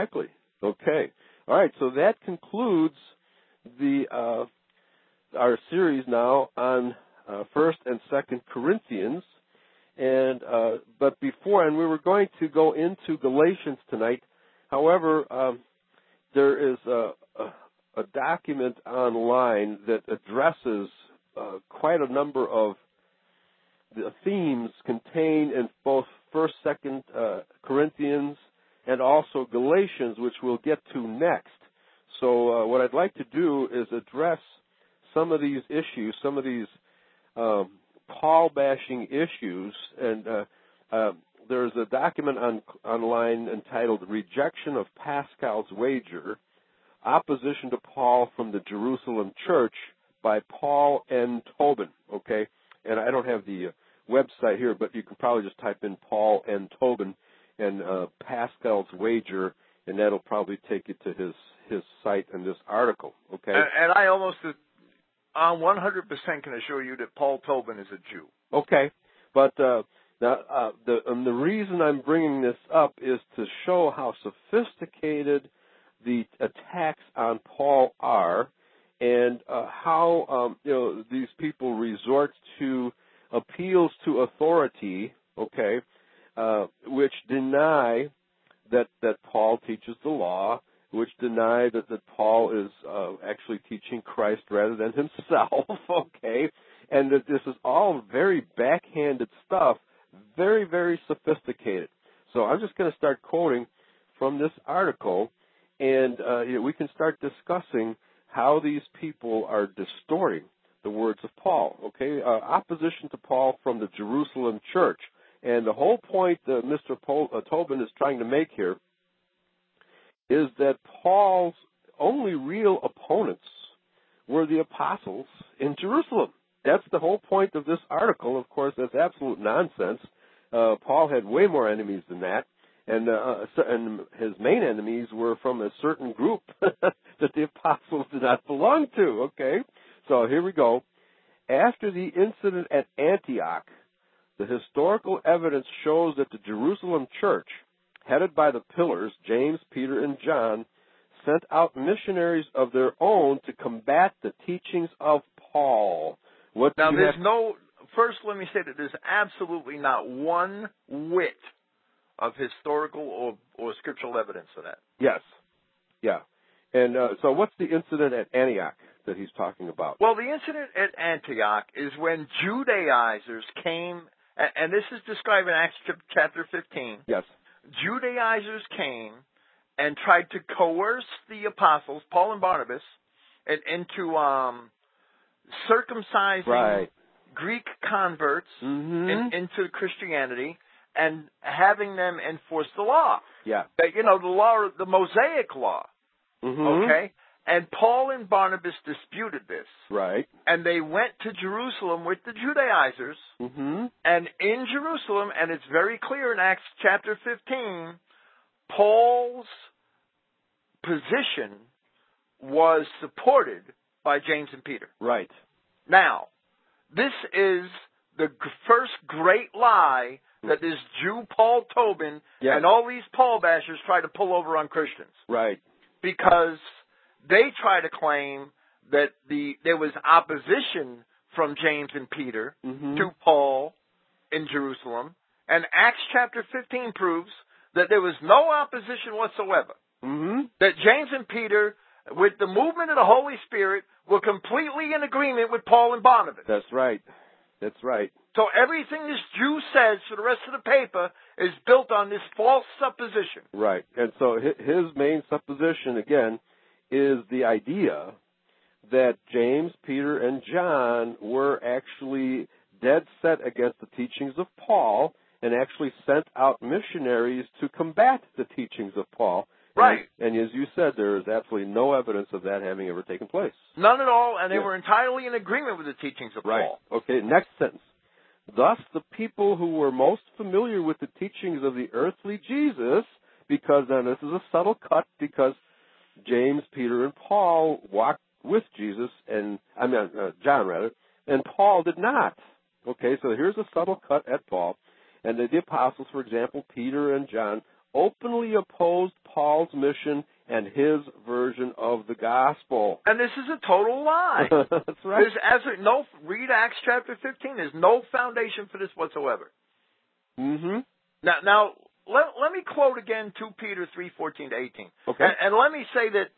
Okay. All right. So that concludes our series now on 1st and 2nd Corinthians. And but before, and we were going to go into Galatians tonight. However, there is a document online that addresses quite a number of the themes contained in both 1st, 2nd Corinthians and also Galatians, which we'll get to next. So what I'd like to do is address some of these issues, some of these Paul-bashing issues, and there's a document online entitled Rejection of Pascal's Wager, Opposition to Paul from the Jerusalem Church by Paul N. Tobin, okay? And I don't have the website here, but you can probably just type in Paul N. Tobin and Pascal's Wager, and that'll probably take you to his site and this article, okay? And I almost 100% can assure you that Paul Tobin is a Jew. Okay, but the reason I'm bringing this up is to show how sophisticated the attacks on Paul are, and how these people resort to appeals to authority, okay, which deny that Paul teaches the law, which deny that Paul is actually teaching Christ rather than himself, okay, and that this is all very backhanded stuff, very, very sophisticated. So I'm just going to start quoting from this article, and we can start discussing how these people are distorting the words of Paul, okay? Opposition to Paul from the Jerusalem Church. And the whole point that Mr. Tobin is trying to make here is that Paul's only real opponents were the apostles in Jerusalem. That's the whole point of this article. Of course, that's absolute nonsense. Paul had way more enemies than that, and his main enemies were from a certain group that the apostles did not belong to, okay? So here we go. After the incident at Antioch, the historical evidence shows that the Jerusalem church, headed by the pillars, James, Peter, and John, sent out missionaries of their own to combat the teachings of Paul. First let me say that there's absolutely not one whit of historical or scriptural evidence for that. Yes. Yeah. And so what's the incident at Antioch that he's talking about? Well, the incident at Antioch is when Judaizers came, and this is described in Acts chapter 15. Yes. Judaizers came and tried to coerce the apostles, Paul and Barnabas, into circumcising Greek converts into Christianity and having them enforce the law. Yeah. The law, the Mosaic law. Okay? And Paul and Barnabas disputed this. Right. And they went to Jerusalem with the Judaizers. And in Jerusalem, and it's very clear in Acts chapter 15, Paul's position was supported by James and Peter. Right. Now, this is the first great lie that this Jew Paul Tobin and all these Paul bashers try to pull over on Christians. Right. Because they try to claim that there was opposition from James and Peter to Paul in Jerusalem, and Acts chapter 15 proves that there was no opposition whatsoever. That James and Peter, with the movement of the Holy Spirit, were completely in agreement with Paul and Barnabas. That's right. That's right. So everything this Jew says for the rest of the paper is built on this false supposition. Right. And so his main supposition, again, is the idea that James, Peter, and John were actually dead set against the teachings of Paul and actually sent out missionaries to combat the teachings of Paul. Right. And as you said, there is absolutely no evidence of that having ever taken place. None at all, and they were entirely in agreement with the teachings of Paul. Okay, next sentence. Thus, the people who were most familiar with the teachings of the earthly Jesus, because now this is a subtle cut, because James, Peter, and Paul walked with Jesus, John rather, and Paul did not. Okay, so here's a subtle cut at Paul. And the apostles, for example, Peter and John, openly opposed Paul's mission and his version of the gospel. And this is a total lie. That's right. Read Acts chapter 15. There's no foundation for this whatsoever. Now let me quote again 2 Peter 3:14 to 18. Okay. And let me say that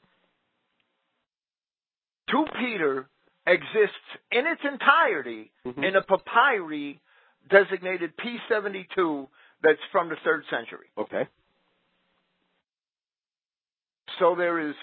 2 Peter exists in its entirety in a papyri designated P72 that's from the 3rd century. Okay. So there is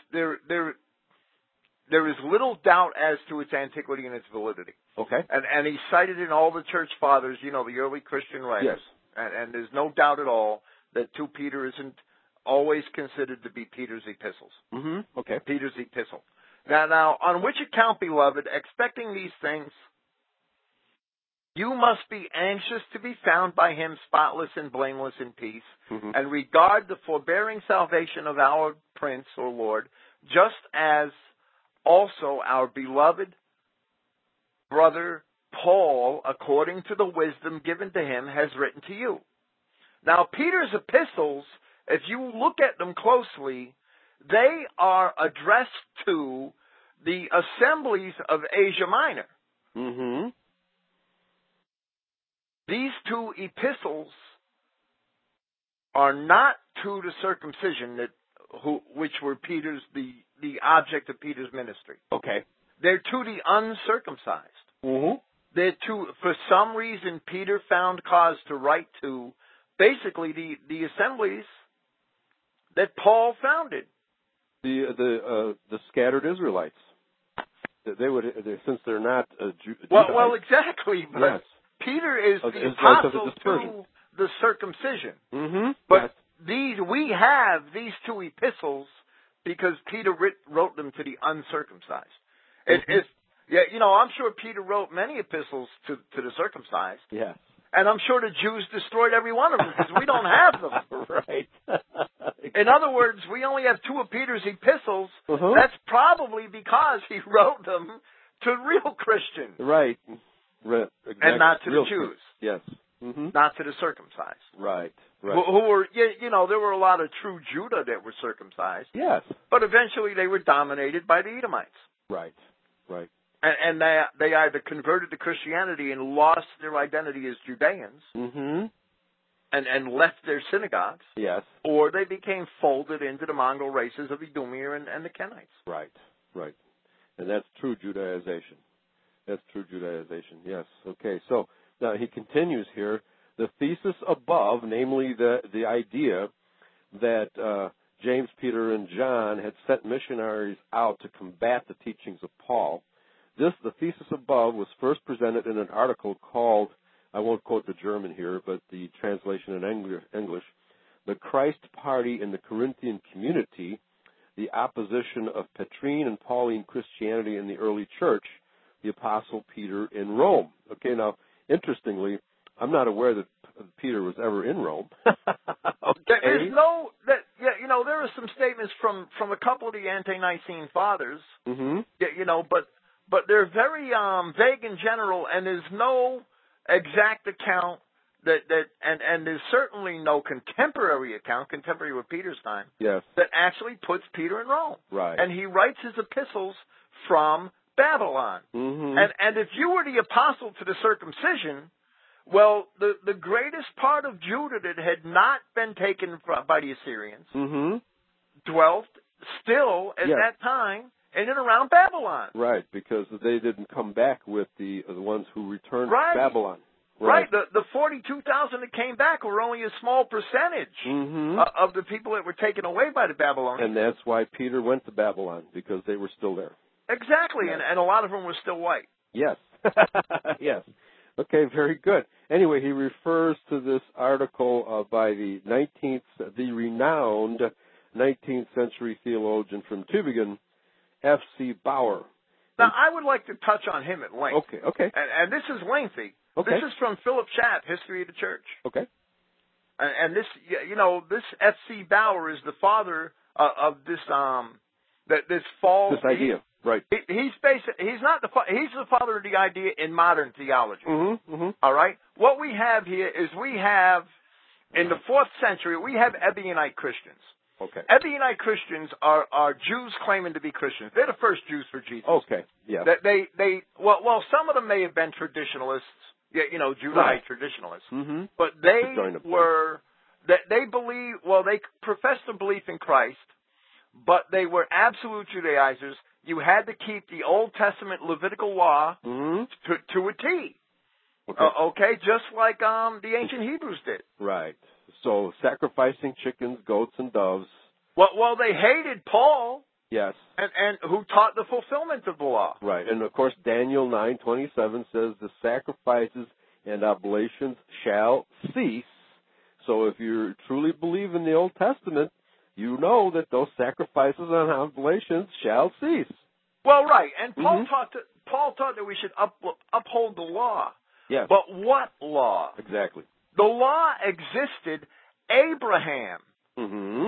little doubt as to its antiquity and its validity. Okay. And he's cited in all the church fathers, the early Christian writers. Yes. And there's no doubt at all that 2 Peter isn't always considered to be Peter's epistles. Mm-hmm. Okay. Peter's epistle. Now, on which account, beloved, expecting these things, you must be anxious to be found by him spotless and blameless in peace, and regard the forbearing salvation of our Prince or Lord, just as also our beloved brother Paul, according to the wisdom given to him, has written to you. Now, Peter's epistles, if you look at them closely, they are addressed to the assemblies of Asia Minor. Mm-hmm. These two epistles are not to the circumcision which were the object of Peter's ministry. Okay. They're to the uncircumcised. Mm-hmm. They're to, for some reason, Peter found cause to write to basically the assemblies that Paul founded. The scattered Israelites. They would, since they're not well, exactly. But yes. Peter is of the Israelites of the apostle dispersion. to the circumcision. Mm-hmm. But yes. we have these two epistles because Peter wrote them to the uncircumcised. It's I'm sure Peter wrote many epistles to the circumcised. Yes. And I'm sure the Jews destroyed every one of them because we don't have them. Right. In other words, we only have two of Peter's epistles. That's probably because he wrote them to real Christians. Right. Exactly. And not to real the Jews. Yes. Mm-hmm. Not to the circumcised. Right. Right. Who were, there were a lot of true Judah that were circumcised. Yes. But eventually they were dominated by the Edomites. Right. Right. And they either converted to Christianity and lost their identity as Judeans and left their synagogues. Yes. Or they became folded into the Mongol races of Idumea and the Kenites. Right. Right. And that's true Judaization. That's true Judaization. Yes. Okay. So now he continues here. The thesis above, namely the idea that James, Peter, and John had sent missionaries out to combat the teachings of Paul. The thesis above was first presented in an article called, I won't quote the German here, but the translation in English, The Christ Party in the Corinthian Community, the Opposition of Petrine and Pauline Christianity in the Early Church, the Apostle Peter in Rome. Okay, now, interestingly, I'm not aware that Peter was ever in Rome. Okay. There's there are some statements from a couple of the ante-Nicene fathers, but they're very vague and general, and there's no exact account and there's certainly no contemporary with Peter's time, yes, that actually puts Peter in Rome. Right. And he writes his epistles from Babylon. Mm-hmm. And if you were the apostle to the circumcision, well, the greatest part of Judah that had not been taken by the Assyrians dwelt still at that time in and around Babylon. Right, because they didn't come back with the ones who returned to Babylon. Right. The 42,000 that came back were only a small percentage of the people that were taken away by the Babylonians. And that's why Peter went to Babylon, because they were still there. Exactly, Yes. and a lot of them were still white. Yes. Yes. Okay, very good. Anyway, he refers to this article by the renowned 19th century theologian from Tübingen, F.C. Bauer. Now, I would like to touch on him at length. Okay. And this is lengthy. Okay. This is from Philip Schaff, History of the Church. Okay. And this, this F.C. Bauer is the father of this this false idea. Right. He's the father of the idea in modern theology. All right. What we have here is in the 4th century we have Ebionite Christians. Okay. Ebionite Christians are Jews claiming to be Christians. They're the first Jews for Jesus. Okay. Yeah. Well, some of them may have been traditionalists. Judahite traditionalists. But they believe. Well, they professed a belief in Christ, but they were absolute Judaizers. You had to keep the Old Testament Levitical law to a T. Okay, just like the ancient Hebrews did. Right. So sacrificing chickens, goats, and doves. Well, they hated Paul. Yes. And who taught the fulfillment of the law. Right. And of course, Daniel 9:27 says the sacrifices and oblations shall cease. So if you truly believe in the Old Testament, you know that those sacrifices and oblations shall cease. Well, right. And Paul Mm-hmm. taught that we should uphold the law. Yes. But what law? Exactly. The law existed. Abraham, Mm-hmm.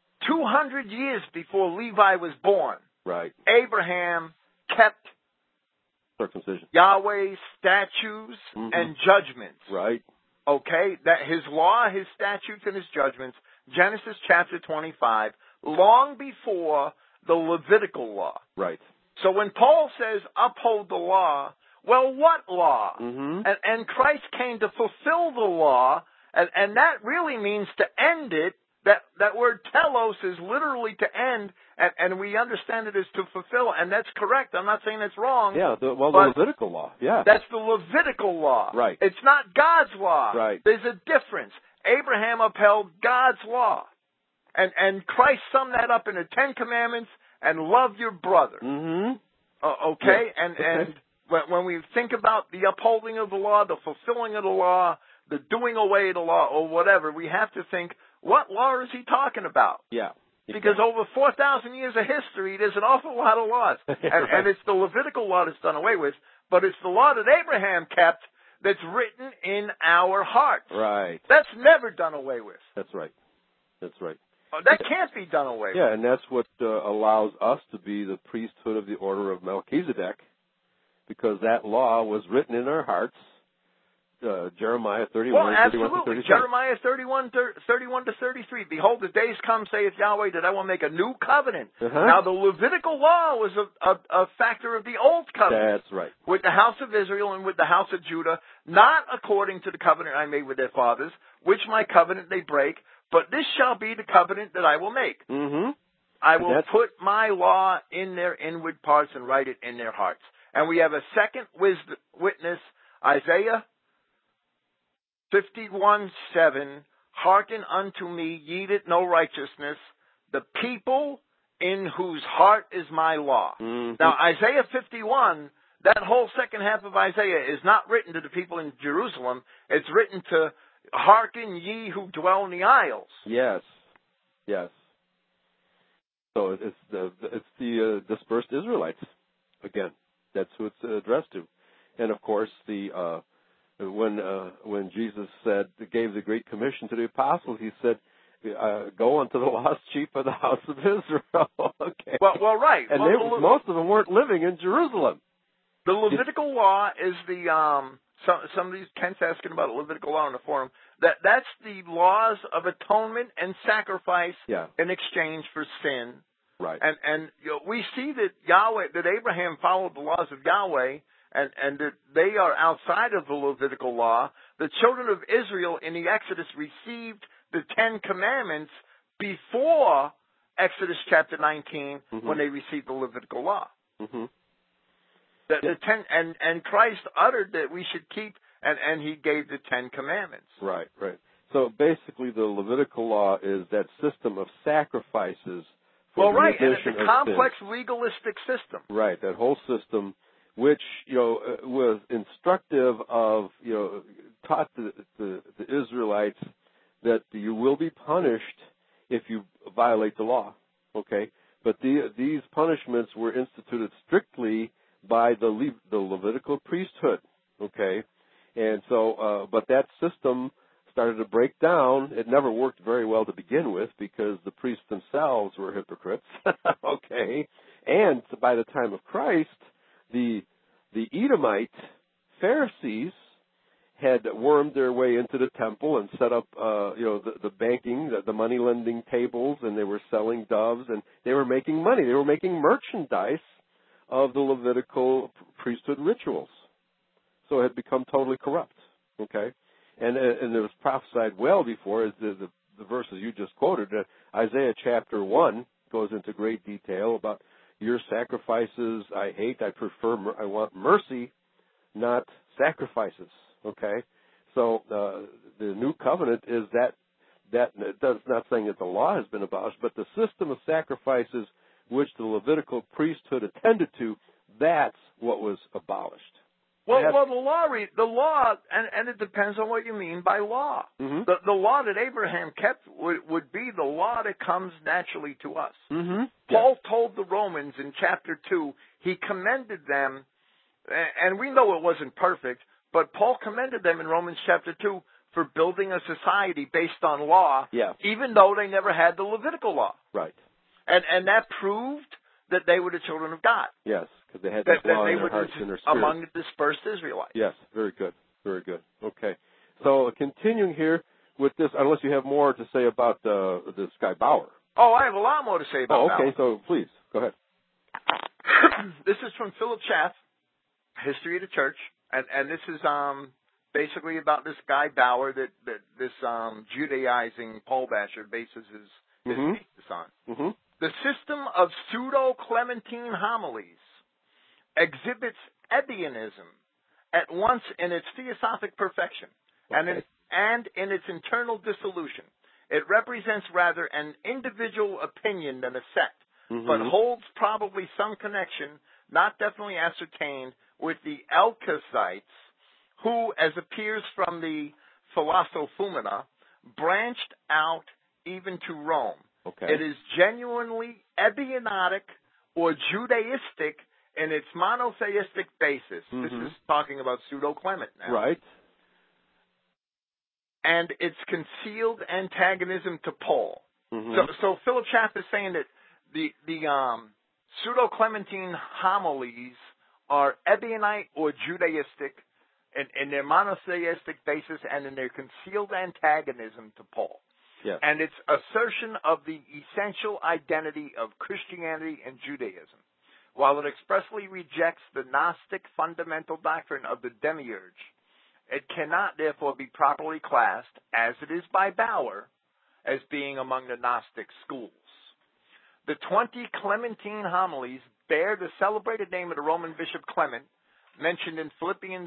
200 years before Levi was born, Right. Abraham kept Circumcision. Yahweh's statutes Mm-hmm. and judgments. Right. Okay? That his law, his statutes, and his judgments, Genesis chapter 25, long before the Levitical law. Right. So when Paul says uphold the law, well, what law? Mm-hmm. And Christ came to fulfill the law, and that really means to end it. That word telos is literally to end, and we understand it as to fulfill, and that's correct. I'm not saying it's wrong. Yeah, the Levitical law. Yeah. That's the Levitical law. Right. It's not God's law. Right. There's a difference. Abraham upheld God's law. And Christ summed that up in the Ten Commandments and love your brother. Mm-hmm. Okay? Yeah. And when we think about the upholding of the law, the fulfilling of the law, the doing away of the law, or whatever, we have to think, what law is he talking about? Yeah. Because over 4,000 years of history, there's an awful lot of laws. And it's the Levitical law that's done away with, but it's the law that Abraham kept that's written in our hearts. Right. That's never done away with. That's right. That's right. That can't be done away with. Yeah, and that's what allows us to be the priesthood of the order of Melchizedek, because that law was written in our hearts. Jeremiah 31, Well, 31 absolutely. to 37. Jeremiah 31 to 33. Behold, the days come, saith Yahweh, that I will make a new covenant. Uh-huh. Now, the Levitical law was a factor of the old covenant. That's right. With the house of Israel and with the house of Judah, not according to the covenant I made with their fathers, which my covenant they break, but this shall be the covenant that I will make. Mm-hmm. I will put my law in their inward parts and write it in their hearts. And we have a second witness, Isaiah 51:7. Hearken unto me, ye that know righteousness, the people in whose heart is my law. Mm-hmm. Now, Isaiah 51, that whole second half of Isaiah is not written to the people in Jerusalem. It's written to hearken ye who dwell in the isles. Yes. Yes. So it's the dispersed Israelites. Again, that's who it's addressed to. And of course, when Jesus gave the Great Commission to the apostles, he said, "Go unto the lost sheep of the house of Israel." Okay. Well, right. And most of them weren't living in Jerusalem. The Levitical law is the somebody's Kent's asking about a Levitical law in the forum. That's the laws of atonement and sacrifice in exchange for sin. Right. And we see that Abraham followed the laws of Yahweh, and that they are outside of the Levitical law. The children of Israel in the Exodus received the Ten Commandments before Exodus chapter 19, mm-hmm. when they received the Levitical law. Mm-hmm. And Christ uttered that we should keep, and he gave the Ten Commandments. Right, right. So basically the Levitical law is that system of sacrifices for the and it's remission a of complex sin. legalistic system. Right, that whole system, which, was instructive of, taught the Israelites that you will be punished if you violate the law, okay? But these punishments were instituted strictly by the Levitical priesthood, okay? And so, but that system started to break down. It never worked very well to begin with because the priests themselves were hypocrites, okay? And by the time of Christ, the Edomite Pharisees had wormed their way into the temple and set up, the banking, the money lending tables, and they were selling doves, and they were making money. They were making merchandise of the Levitical priesthood rituals. So it had become totally corrupt. Okay, and it was prophesied well before, as the verses you just quoted. Isaiah chapter 1 goes into great detail about your sacrifices. I hate. I want mercy, not sacrifices. Okay, so the new covenant is that that's not saying that the law has been abolished, but the system of sacrifices which the Levitical priesthood attended to, that's what was abolished. Well, the law, and it depends on what you mean by law. Mm-hmm. The law that Abraham kept would be the law that comes naturally to us. Mm-hmm. Paul told the Romans in chapter 2, he commended them, and we know it wasn't perfect, but Paul commended them in Romans chapter 2 for building a society based on law, even though they never had the Levitical law. Right. And that proved that they were the children of God. Yes, because they had this law in their hearts and their spirits. Among the dispersed Israelites. Yes, very good. Very good. Okay. So continuing here with this, unless you have more to say about this guy Bauer. Oh, I have a lot more to say about Bauer. So please, go ahead. This is from Philip Schaff, History of the Church, and this is basically about this guy Bauer that this Judaizing Paul basher bases his thesis on. Mm-hmm. The system of pseudo-Clementine homilies exhibits Ebionism at once in its theosophic perfection and in its internal dissolution. It represents rather an individual opinion than a sect, but holds probably some connection, not definitely ascertained, with the Elkasites, who, as appears from the Philosophumena, branched out even to Rome. Okay. It is genuinely Ebiotic or Judaistic in its monotheistic basis. This is talking about pseudo-Clement now. Right. And its concealed antagonism to Paul. So Philip Schaff is saying that the pseudo-Clementine homilies are Ebionite or Judaistic in their monotheistic basis and in their concealed antagonism to Paul. Yes. And its assertion of the essential identity of Christianity and Judaism, while it expressly rejects the Gnostic fundamental doctrine of the demiurge. It cannot, therefore, be properly classed, as it is by Bauer, as being among the Gnostic schools. The 20 Clementine homilies bear the celebrated name of the Roman Bishop Clement, mentioned in Philippians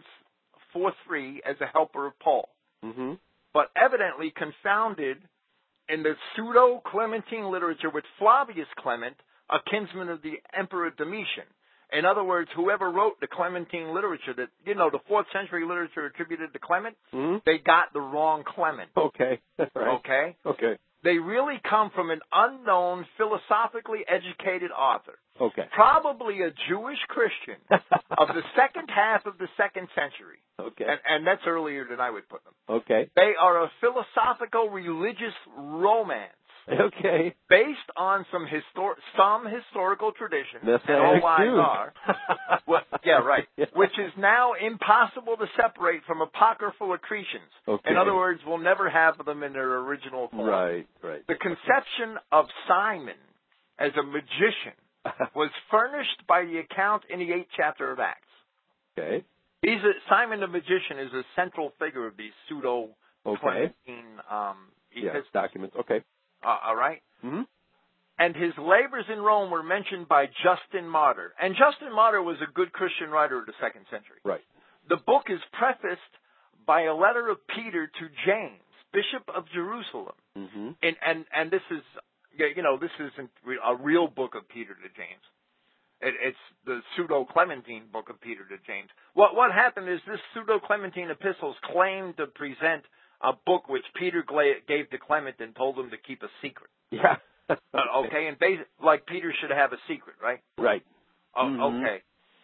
4:3 as a helper of Paul, but evidently confounded in the pseudo-Clementine literature with Flavius Clement, a kinsman of the Emperor Domitian. In other words, whoever wrote the Clementine literature, that the 4th century literature attributed to Clement, they got the wrong Clement. Okay. Right. Okay. They really come from an unknown, philosophically educated author. Okay. Probably a Jewish Christian of the second half of the 2nd century. Okay. And that's earlier than I would put them. Okay. They are a philosophical religious romance. Okay. Based on some historical tradition, and all lies are. Well, yeah, right. Yeah. Which is now impossible to separate from apocryphal accretions. Okay. In other words, we'll never have them in their original form. Right. The conception of Simon as a magician was furnished by the account in the 8th chapter of Acts. Okay. Simon the magician is a central figure of these pseudo-Clementine documents. Okay. All right? Mm-hmm. And his labors in Rome were mentioned by Justin Martyr. And Justin Martyr was a good Christian writer of the 2nd century. Right. The book is prefaced by a letter of Peter to James, Bishop of Jerusalem. Mm-hmm. And this is, this isn't a real book of Peter to James. It's the pseudo-Clementine book of Peter to James. What happened is this pseudo-Clementine epistles claimed to present a book which Peter gave to Clement and told him to keep a secret. Yeah. Okay, and like Peter should have a secret, right? Right. Okay.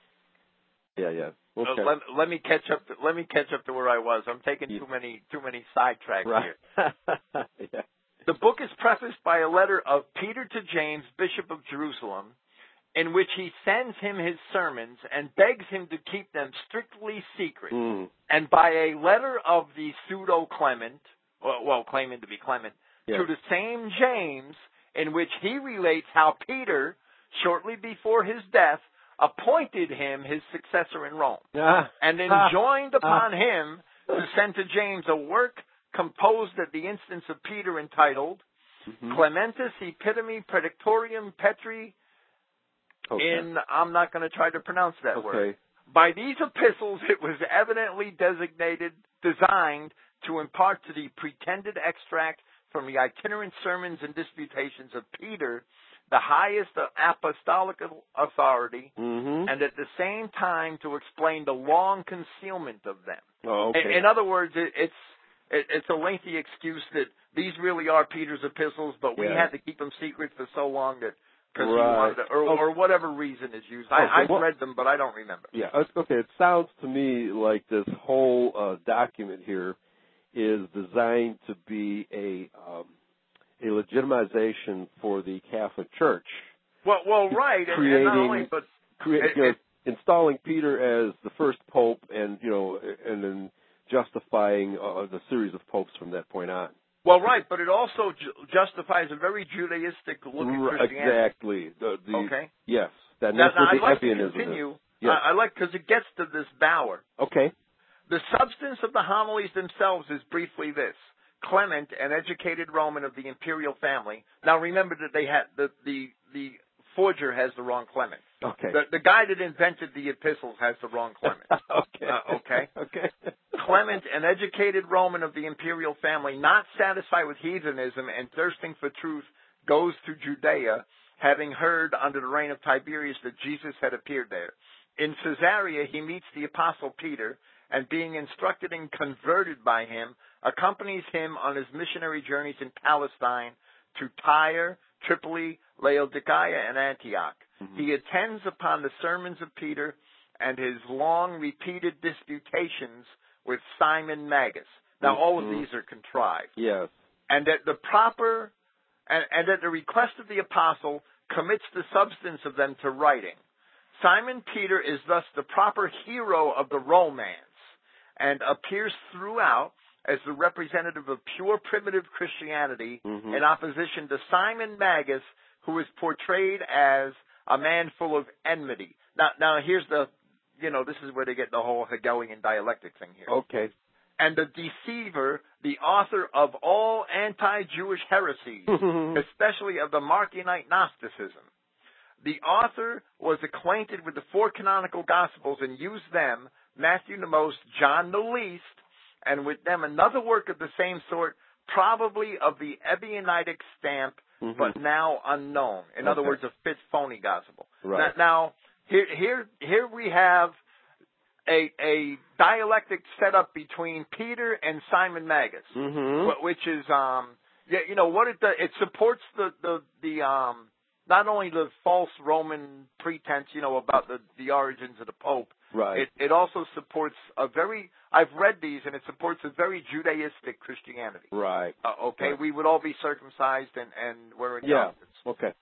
Yeah. Okay. Let me catch up. Let me catch up to where I was. I'm taking too many sidetracks here. Yeah. The book is prefaced by a letter of Peter to James, Bishop of Jerusalem, in which he sends him his sermons and begs him to keep them strictly secret. And by a letter of the pseudo-Clement, claiming to be Clement, to the same James, in which he relates how Peter, shortly before his death, appointed him his successor in Rome, and enjoined upon him to send to James a work composed at the instance of Peter entitled Clementis Epitome Predictorium Petri I'm not going to try to pronounce that word. By these epistles, it was evidently designed to impart to the pretended extract from the itinerant sermons and disputations of Peter the highest apostolic authority, Mm-hmm. and at the same time to explain the long concealment of them. Oh, okay. In other words, it's a lengthy excuse that these really are Peter's epistles, but we had to keep them secret for so long that because he wanted to, or whatever reason is used. I've read them, but I don't remember. Yeah, okay. It sounds to me like this whole document here is designed to be a legitimization for the Catholic Church. Well, right, and not only, but installing Peter as the first pope, and and then justifying the series of popes from that point on. Well, right, but it also justifies a very Judaistic look at Christianity. Exactly. Okay. Yes. That's now what I'd the like to Ebionism continue. is. Yes. I like because it gets to this Bauer. Okay. The substance of the homilies themselves is briefly this: Clement, an educated Roman of the imperial family. Now remember that they had the forger has the wrong Clement. Okay. The guy that invented the epistles has the wrong Clement. Okay. Okay. Okay. Clement, an educated Roman of the imperial family, not satisfied with heathenism and thirsting for truth, goes to Judea, having heard under the reign of Tiberius that Jesus had appeared there. In Caesarea, he meets the apostle Peter, and being instructed and converted by him, accompanies him on his missionary journeys in Palestine to Tyre, Tripoli, Laodicea, and Antioch. Mm-hmm. He attends upon the sermons of Peter and his long repeated disputations with Simon Magus. Now, all of these are contrived. Yes. And at the and at the request of the apostle, commits the substance of them to writing. Simon Peter is thus the proper hero of the romance, and appears throughout as the representative of pure primitive Christianity in opposition to Simon Magus, who is portrayed as a man full of enmity. Now here's this is where they get the whole Hegelian dialectic thing here. Okay. And the deceiver, the author of all anti-Jewish heresies, especially of the Marcionite Gnosticism. The author was acquainted with the four canonical Gospels and used them, Matthew the most, John the least, and with them another work of the same sort, probably of the Ebionitic stamp, but now unknown. In other words, a fifth phony gospel. Right. Now, here we have a dialectic set up between Peter and Simon Magus, which is what it does. It supports the not only the false Roman pretense, about the origins of the Pope. Right. It also supports I've read these, and it supports a very Judaistic Christianity. Right. Okay, right. we would all be circumcised and we're in Okay.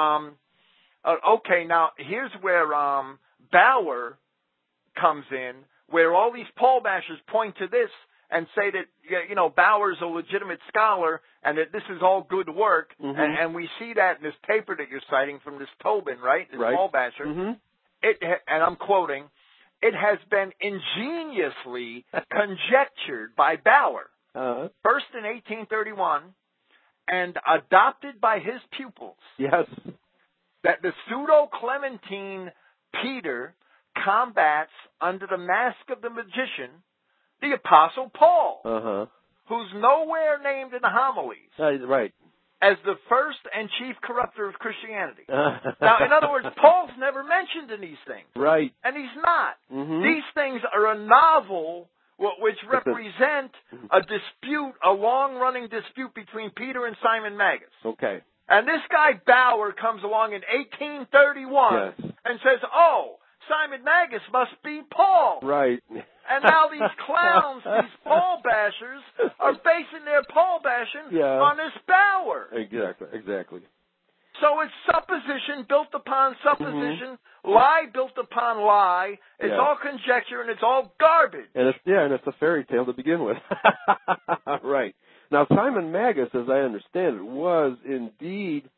Okay, now here's where Bauer comes in, where all these Paul bashers point to this and say that Bauer's a legitimate scholar and that this is all good work, and we see that in this paper that you're citing from this Tobin, right? This Paul basher. And I'm quoting, "It has been ingeniously conjectured by Bauer, first in 1831, and adopted by his pupils, yes, that the pseudo-Clementine Peter combats under the mask of the magician, the Apostle Paul, who's nowhere named in the homilies, right, as the first and chief corrupter of Christianity." Now, in other words, Paul's never mentioned in these things. Right. And he's not. These things are a novel which represent a dispute, a long-running dispute between Peter and Simon Magus. Okay. And this guy Bauer comes along in 1831 and says, "Oh, Simon Magus must be Paul." Right. And now these clowns, these Paul bashers, are basing their Paul bashing on this Bauer. Exactly. So it's supposition built upon supposition, lie built upon lie. It's all conjecture and it's all garbage. And it's a fairy tale to begin with. Right. Now, Simon Magus, as I understand it, was indeed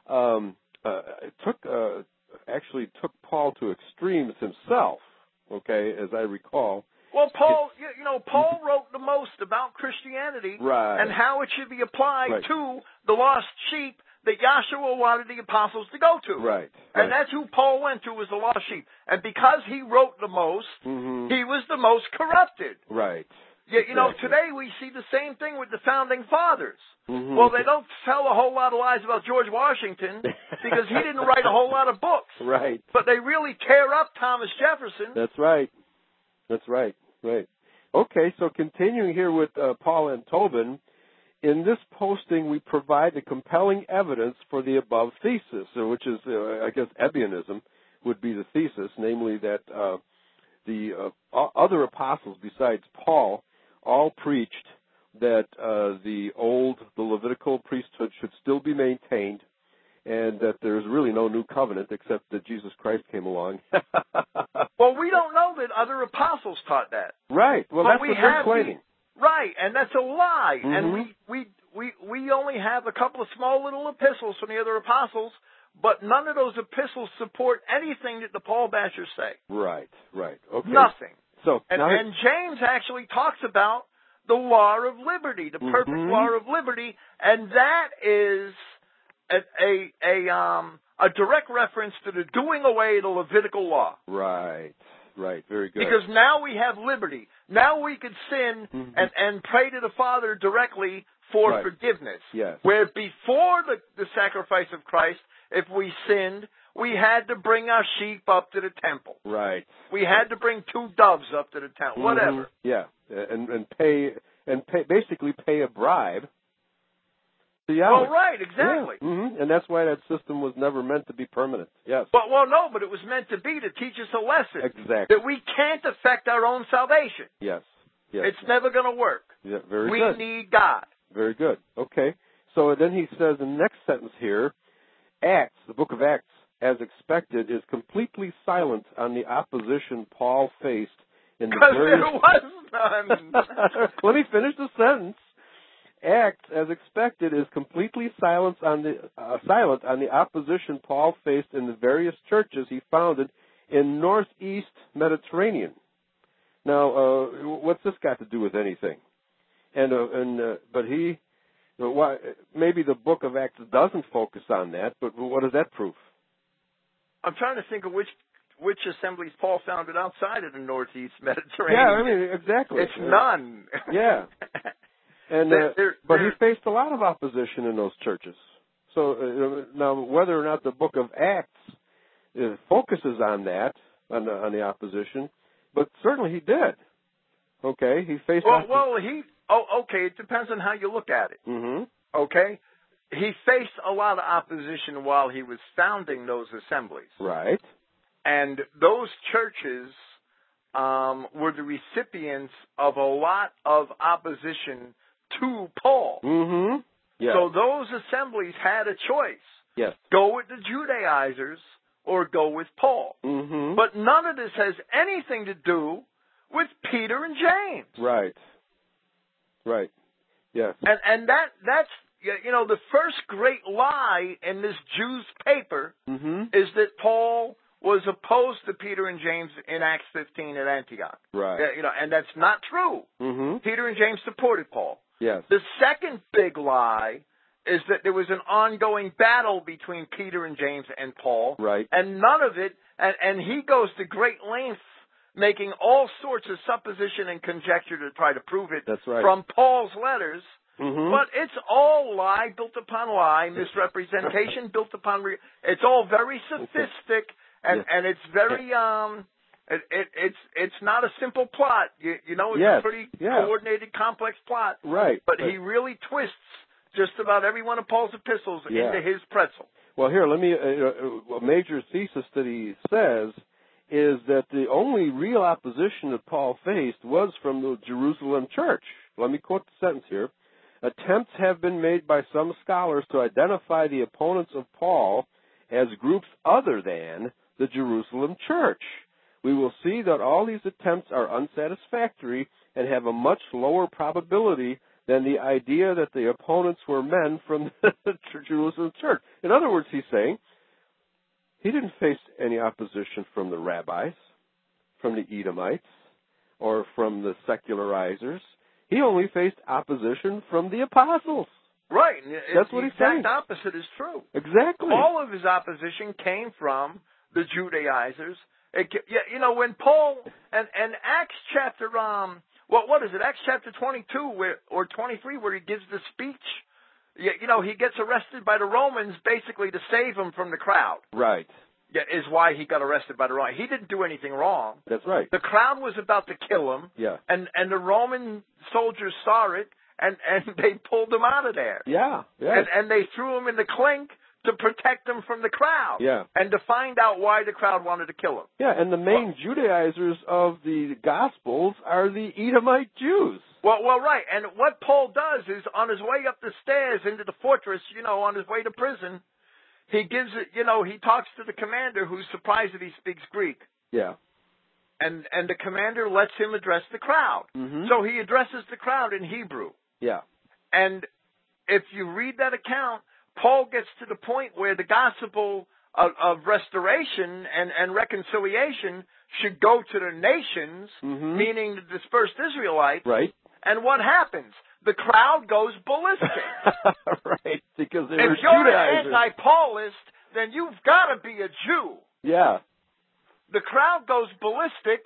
took Paul to extremes himself. Okay, as I recall. Well, Paul, Paul wrote the most about Christianity and how it should be applied to the lost sheep that Yahshua wanted the apostles to go to. Right. And that's who Paul went to, was the lost sheep. And because he wrote the most, he was the most corrupted. Right. You know, today we see the same thing with the founding fathers. Mm-hmm. Well, they don't tell a whole lot of lies about George Washington because he didn't write a whole lot of books. Right. But they really tear up Thomas Jefferson. That's right. That's right. Right. Okay, so continuing here with Paul and Tobin, in this posting we provide the compelling evidence for the above thesis, which is, I guess, Ebionism would be the thesis, namely that the other apostles besides Paul all preached that the Levitical priesthood should still be maintained, and that there's really no new covenant except that Jesus Christ came along. Well, we don't know that other apostles taught that. Right. Well, but that's what they're claiming. Right, and that's a lie. Mm-hmm. And we only have a couple of small little epistles from the other apostles, but none of those epistles support anything that the Paul bashers say. Right. Okay. Nothing. So and James actually talks about the law of liberty, the perfect law of liberty, and that is a direct reference to the doing away of the Levitical law. Right. Very good. Because now we have liberty. Now we can sin and pray to the Father directly for forgiveness. Yes. Where before the sacrifice of Christ, if we sinned, we had to bring our sheep up to the temple. Right. We had to bring 2 doves up to the temple. Whatever. Yeah. And basically pay a bribe. Well, right, exactly. Yeah. And that's why that system was never meant to be permanent. Yes. But it was meant to be to teach us a lesson. Exactly. That we can't affect our own salvation. Yes. It's never going to work. Yeah, very We good. need God. Very good. Okay. So then he says in the next sentence here, Acts, the book of Acts, as expected, is completely silent on the opposition Paul faced in the various... There was none. Let me finish the sentence. Acts, as expected, is completely silent on the opposition Paul faced in the various churches he founded in northeast Mediterranean. Now, what's this got to do with anything? But maybe the book of Acts doesn't focus on that. But what does that prove? I'm trying to think of which assemblies Paul founded outside of the northeast Mediterranean. Yeah, I mean, exactly. It's none. Yeah. And but he faced a lot of opposition in those churches. So now, whether or not the book of Acts focuses on that, on the opposition, but certainly he did. Okay, he faced. Okay. It depends on how you look at it. Mm-hmm. Okay, he faced a lot of opposition while he was founding those assemblies. Right. And those churches were the recipients of a lot of opposition to Paul. Mm-hmm. Yes. So those assemblies had a choice. Yes. Go with the Judaizers or go with Paul. Mm-hmm. But none of this has anything to do with Peter and James. Right. Yes. And that's the first great lie in this Jew's paper is that Paul was opposed to Peter and James in Acts 15 at Antioch. Right. And that's not true. Mm-hmm. Peter and James supported Paul. Yes. The second big lie is that there was an ongoing battle between Peter and James and Paul. Right. And none of it, and he goes to great lengths making all sorts of supposition and conjecture to try to prove it. That's right. From Paul's letters. Mm-hmm. But it's all lie built upon lie, misrepresentation built upon... it's all very sophistic, and it's very... It's not a simple plot. It's a pretty coordinated, complex plot. Right. But he really twists just about every one of Paul's epistles into his pretzel. Well, here, let me... a major thesis that he says is that the only real opposition that Paul faced was from the Jerusalem church. Let me quote the sentence here. Attempts have been made by some scholars to identify the opponents of Paul as groups other than the Jerusalem church. We will see that all these attempts are unsatisfactory and have a much lower probability than the idea that the opponents were men from the Jerusalem church. In other words, he's saying he didn't face any opposition from the rabbis, from the Edomites, or from the secularizers. He only faced opposition from the apostles. Right. That's what he's saying. The exact opposite is true. Exactly. All of his opposition came from the Judaizers. When Paul, and Acts chapter Well, what is it? Acts chapter 22 or 23 where he gives the speech. You know, he gets arrested by the Romans basically to save him from the crowd. Right. Yeah, is why he got arrested by the Romans. He didn't do anything wrong. That's right. The crowd was about to kill him. Yeah. And the Roman soldiers saw it and they pulled him out of there. Yeah. Yeah. And they threw him in the clink to protect him from the crowd. Yeah. And to find out why the crowd wanted to kill him. Yeah, and the main Judaizers of the Gospels are the Edomite Jews. Well, right. And what Paul does is on his way up the stairs into the fortress, you know, on his way to prison, he gives it, you know, he talks to the commander who's surprised that he speaks Greek. Yeah. And the commander lets him address the crowd. Mm-hmm. So he addresses the crowd in Hebrew. Yeah. And if you read that account, Paul gets to the point where the gospel of restoration and reconciliation should go to the nations, mm-hmm. meaning the dispersed Israelites. Right. And what happens? The crowd goes ballistic. Right, because they were If you're Judaizers. an anti-Paulist, then you've got to be a Jew. Yeah. The crowd goes ballistic,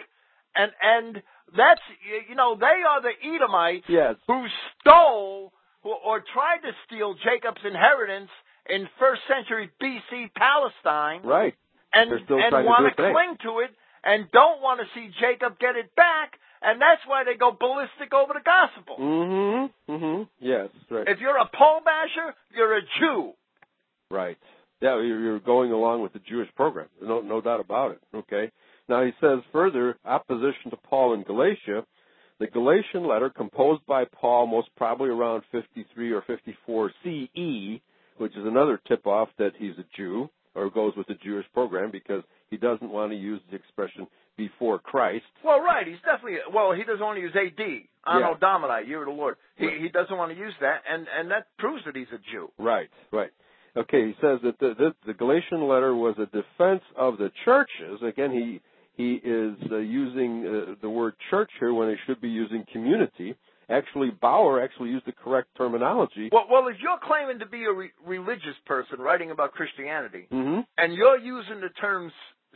and that's, you know, they are the Edomites Yes. who stole or tried to steal Jacob's inheritance in 1st century BC Palestine. Right. And They're still trying to want do to it today. cling to it and don't want to see Jacob get it back, and that's why they go ballistic over the gospel. Mm-hmm. Mm-hmm. Yes, right. If you're a Paul basher, you're a Jew. Right. Yeah, you're going along with the Jewish program. No doubt about it. Okay. Now he says further, opposition to Paul in Galatia, the Galatian letter composed by Paul most probably around 53 or 54 CE, which is another tip-off that he's a Jew, or goes with the Jewish program, because he doesn't want to use the expression before Christ. Well, right. He's definitely, he doesn't want to use AD, Anno Domini, year of the Lord. He doesn't want to use that, and that proves that he's a Jew. Right, right. Okay, he says that the Galatian letter was a defense of the churches. Again, he is using the word church here when he should be using community. Actually, Bauer used the correct terminology. Well, if you're claiming to be a religious person writing about Christianity, mm-hmm. and you're using the term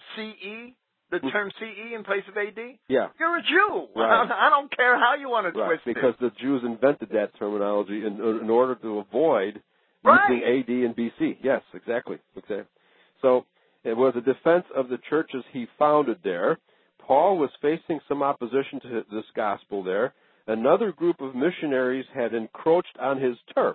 CE, the term CE in place of AD, yeah. you're a Jew. Right. I don't care how you want to twist because it. the Jews invented that terminology in order to avoid right. using AD and BC. Yes, exactly. So it was a defense of the churches he founded there. Paul was facing some opposition to this gospel there. Another group of missionaries had encroached on his turf.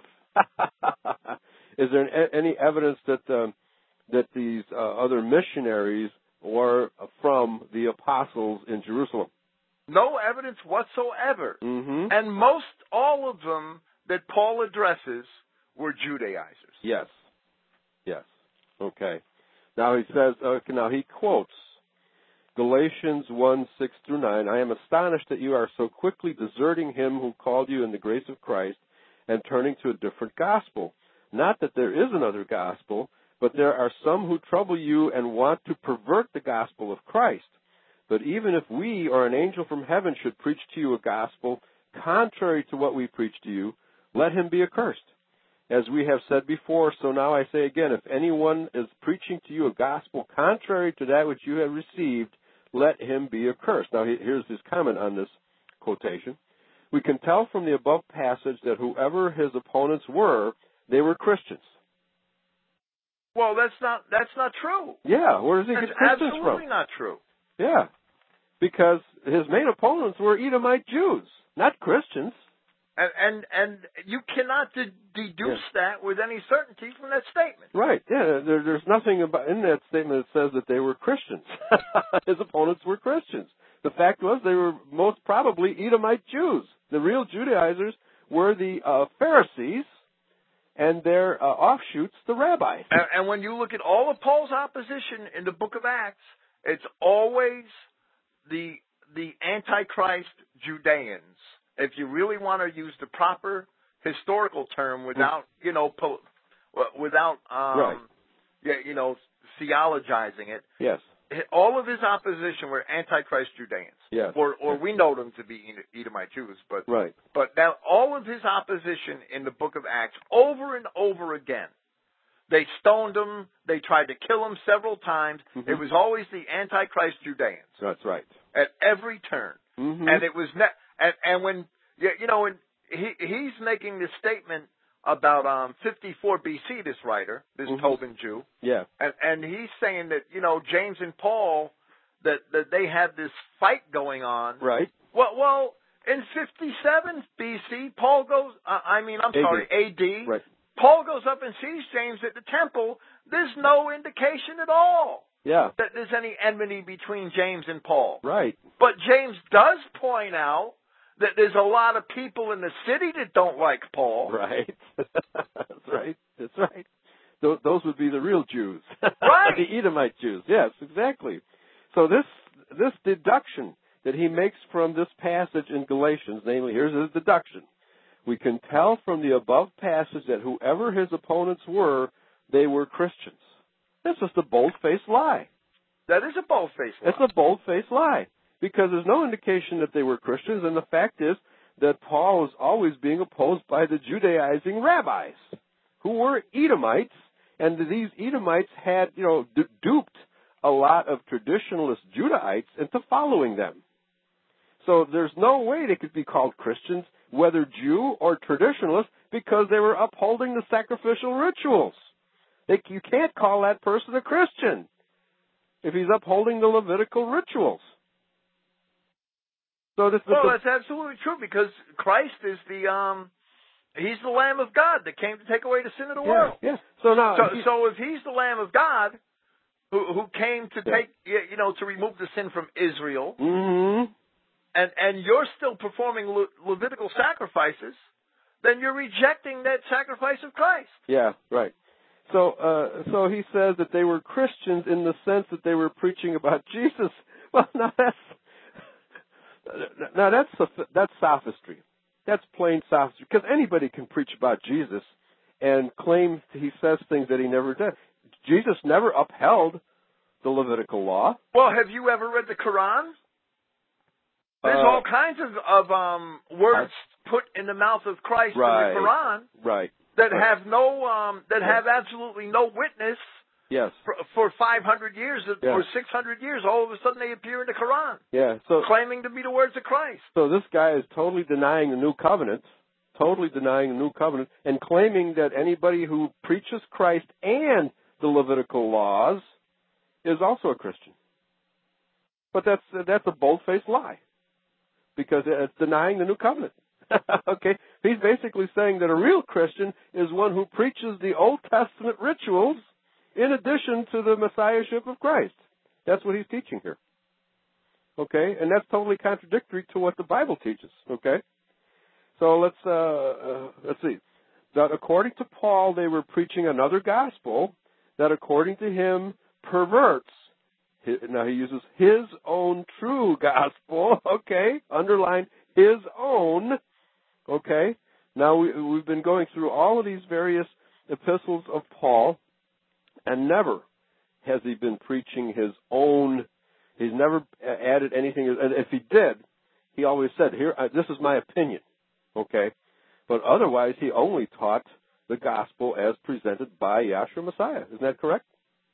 Is there any evidence that these other missionaries were from the apostles in Jerusalem? No evidence whatsoever. Mm-hmm. And most all of them that Paul addresses were Judaizers. Yes. Okay. Now he says, now he quotes Galatians 1:6-9. I am astonished that you are so quickly deserting him who called you in the grace of Christ and turning to a different gospel. Not that there is another gospel, but there are some who trouble you and want to pervert the gospel of Christ. But even if we or an angel from heaven should preach to you a gospel contrary to what we preach to you, let him be accursed. As we have said before, so now I say again, if anyone is preaching to you a gospel contrary to that which you have received, let him be accursed. Now here's his comment on this quotation. We can tell from the above passage that whoever his opponents were, they were Christians. Well, that's not true. Yeah, where does he get Christians from? Absolutely not true. Yeah, because his main opponents were Edomite Jews, not Christians. And you cannot deduce that with any certainty from that statement. Right. Yeah. There's nothing in that statement that says that they were Christians. His opponents were Christians. The fact was they were most probably Edomite Jews. The real Judaizers were the Pharisees, and their offshoots, the rabbis. And when you look at all of Paul's opposition in the book of Acts, it's always the Antichrist Judeans. If you really want to use the proper historical term without, without theologizing it. Yes. All of his opposition were Antichrist Judeans. Yes. Or we know them to be Edomite Jews, but right. But now all of his opposition in the book of Acts, over and over again, they stoned him. They tried to kill him several times. Mm-hmm. It was always the Antichrist Judeans. That's right. At every turn. Mm-hmm. And it was And when when he's making this statement about 54 BC, this writer, this Tobin Jew, and he's saying that James and Paul that they had this fight going on, right? Well, in 57 BC, Paul goes. AD. Right. Paul goes up and sees James at the temple. There's no indication at all that there's any enmity between James and Paul. Right. But James does point out that there's a lot of people in the city that don't like Paul. Right. That's right. That's right. Those would be the real Jews. Right. The Edomite Jews. Yes, exactly. So this deduction that he makes from this passage in Galatians, namely, here's his deduction. We can tell from the above passage that whoever his opponents were, they were Christians. That's just a bold-faced lie. That is a bold-faced lie. It's a bold-faced lie because there's no indication that they were Christians, and the fact is that Paul was always being opposed by the Judaizing rabbis who were Edomites, and these Edomites had, duped a lot of traditionalist Judahites into following them. So there's no way they could be called Christians, whether Jew or traditionalist, because they were upholding the sacrificial rituals. You can't call that person a Christian if he's upholding the Levitical rituals. So that's absolutely true because Christ is he's the Lamb of God that came to take away the sin of the world. Yeah. So now, so if he's the Lamb of God who came to take, to remove the sin from Israel, and you're still performing Levitical sacrifices, then you're rejecting that sacrifice of Christ. Yeah, right. So he says that they were Christians in the sense that they were preaching about Jesus. Well, that's sophistry. That's plain sophistry. Because anybody can preach about Jesus and claim he says things that he never did. Jesus never upheld the Levitical law. Well, have you ever read the Quran? There's all kinds of words put in the mouth of Christ in the Quran, that have have absolutely no witness. Yes. For 500 years or 600 years, all of a sudden they appear in the Quran. Yeah. So claiming to be the words of Christ. So this guy is totally denying the new covenant, and claiming that anybody who preaches Christ and the Levitical laws is also a Christian. But that's a bold-faced lie, because it's denying the new covenant. Okay? He's basically saying that a real Christian is one who preaches the Old Testament rituals in addition to the Messiahship of Christ. That's what he's teaching here. Okay? And that's totally contradictory to what the Bible teaches. Okay? So let's see. That according to Paul, they were preaching another gospel that according to him perverts. Now he uses his own true gospel. Okay? Underline his own. Okay? Now we've been going through all of these various epistles of Paul, and never has he been preaching his own. He's never added anything. And if he did, he always said, "Here, this is my opinion." Okay? But otherwise, he only taught the gospel as presented by Yahshua Messiah. Isn't that correct?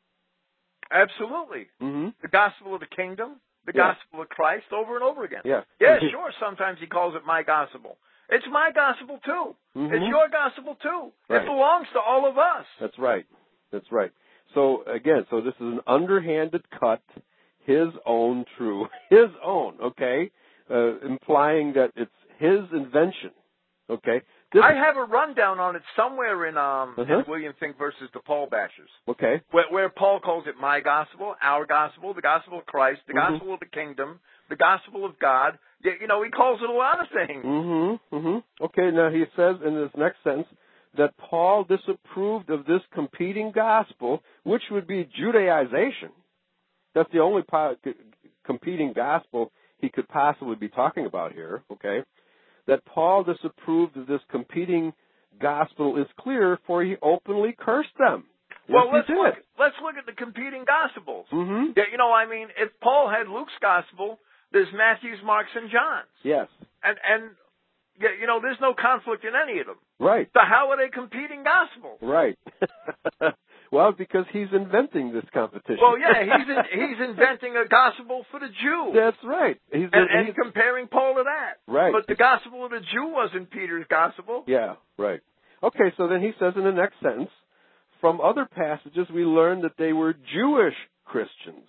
Absolutely. Mm-hmm. The gospel of the kingdom, the gospel of Christ, over and over again. Yeah. Sure. Sometimes he calls it my gospel. It's my gospel too. Mm-hmm. It's your gospel too. Right. It belongs to all of us. That's right. So again, this is an underhanded cut, his own true, his own, okay, implying that it's his invention, okay. I have a rundown on it somewhere in William Fink versus the Paul Bashers. Okay. Where Paul calls it my gospel, our gospel, the gospel of Christ, the gospel of the kingdom, the gospel of God. He calls it a lot of things. Okay, now he says in this next sentence that Paul disapproved of this competing gospel, which would be Judaization. That's the only competing gospel he could possibly be talking about here, okay? That Paul disapproved of this competing gospel is clear, for he openly cursed them. Well, let's look at the competing gospels. Mm-hmm. If Paul had Luke's gospel, there's Matthew's, Mark's, and John's. Yes. And there's no conflict in any of them. Right. So how are they competing gospels? Right. Well, because he's inventing this competition. Well, yeah, he's inventing a gospel for the Jew. That's right. He's comparing Paul to that. Right. But the gospel of the Jew wasn't Peter's gospel. Yeah, right. Okay, so then he says in the next sentence, from other passages we learn that they were Jewish Christians.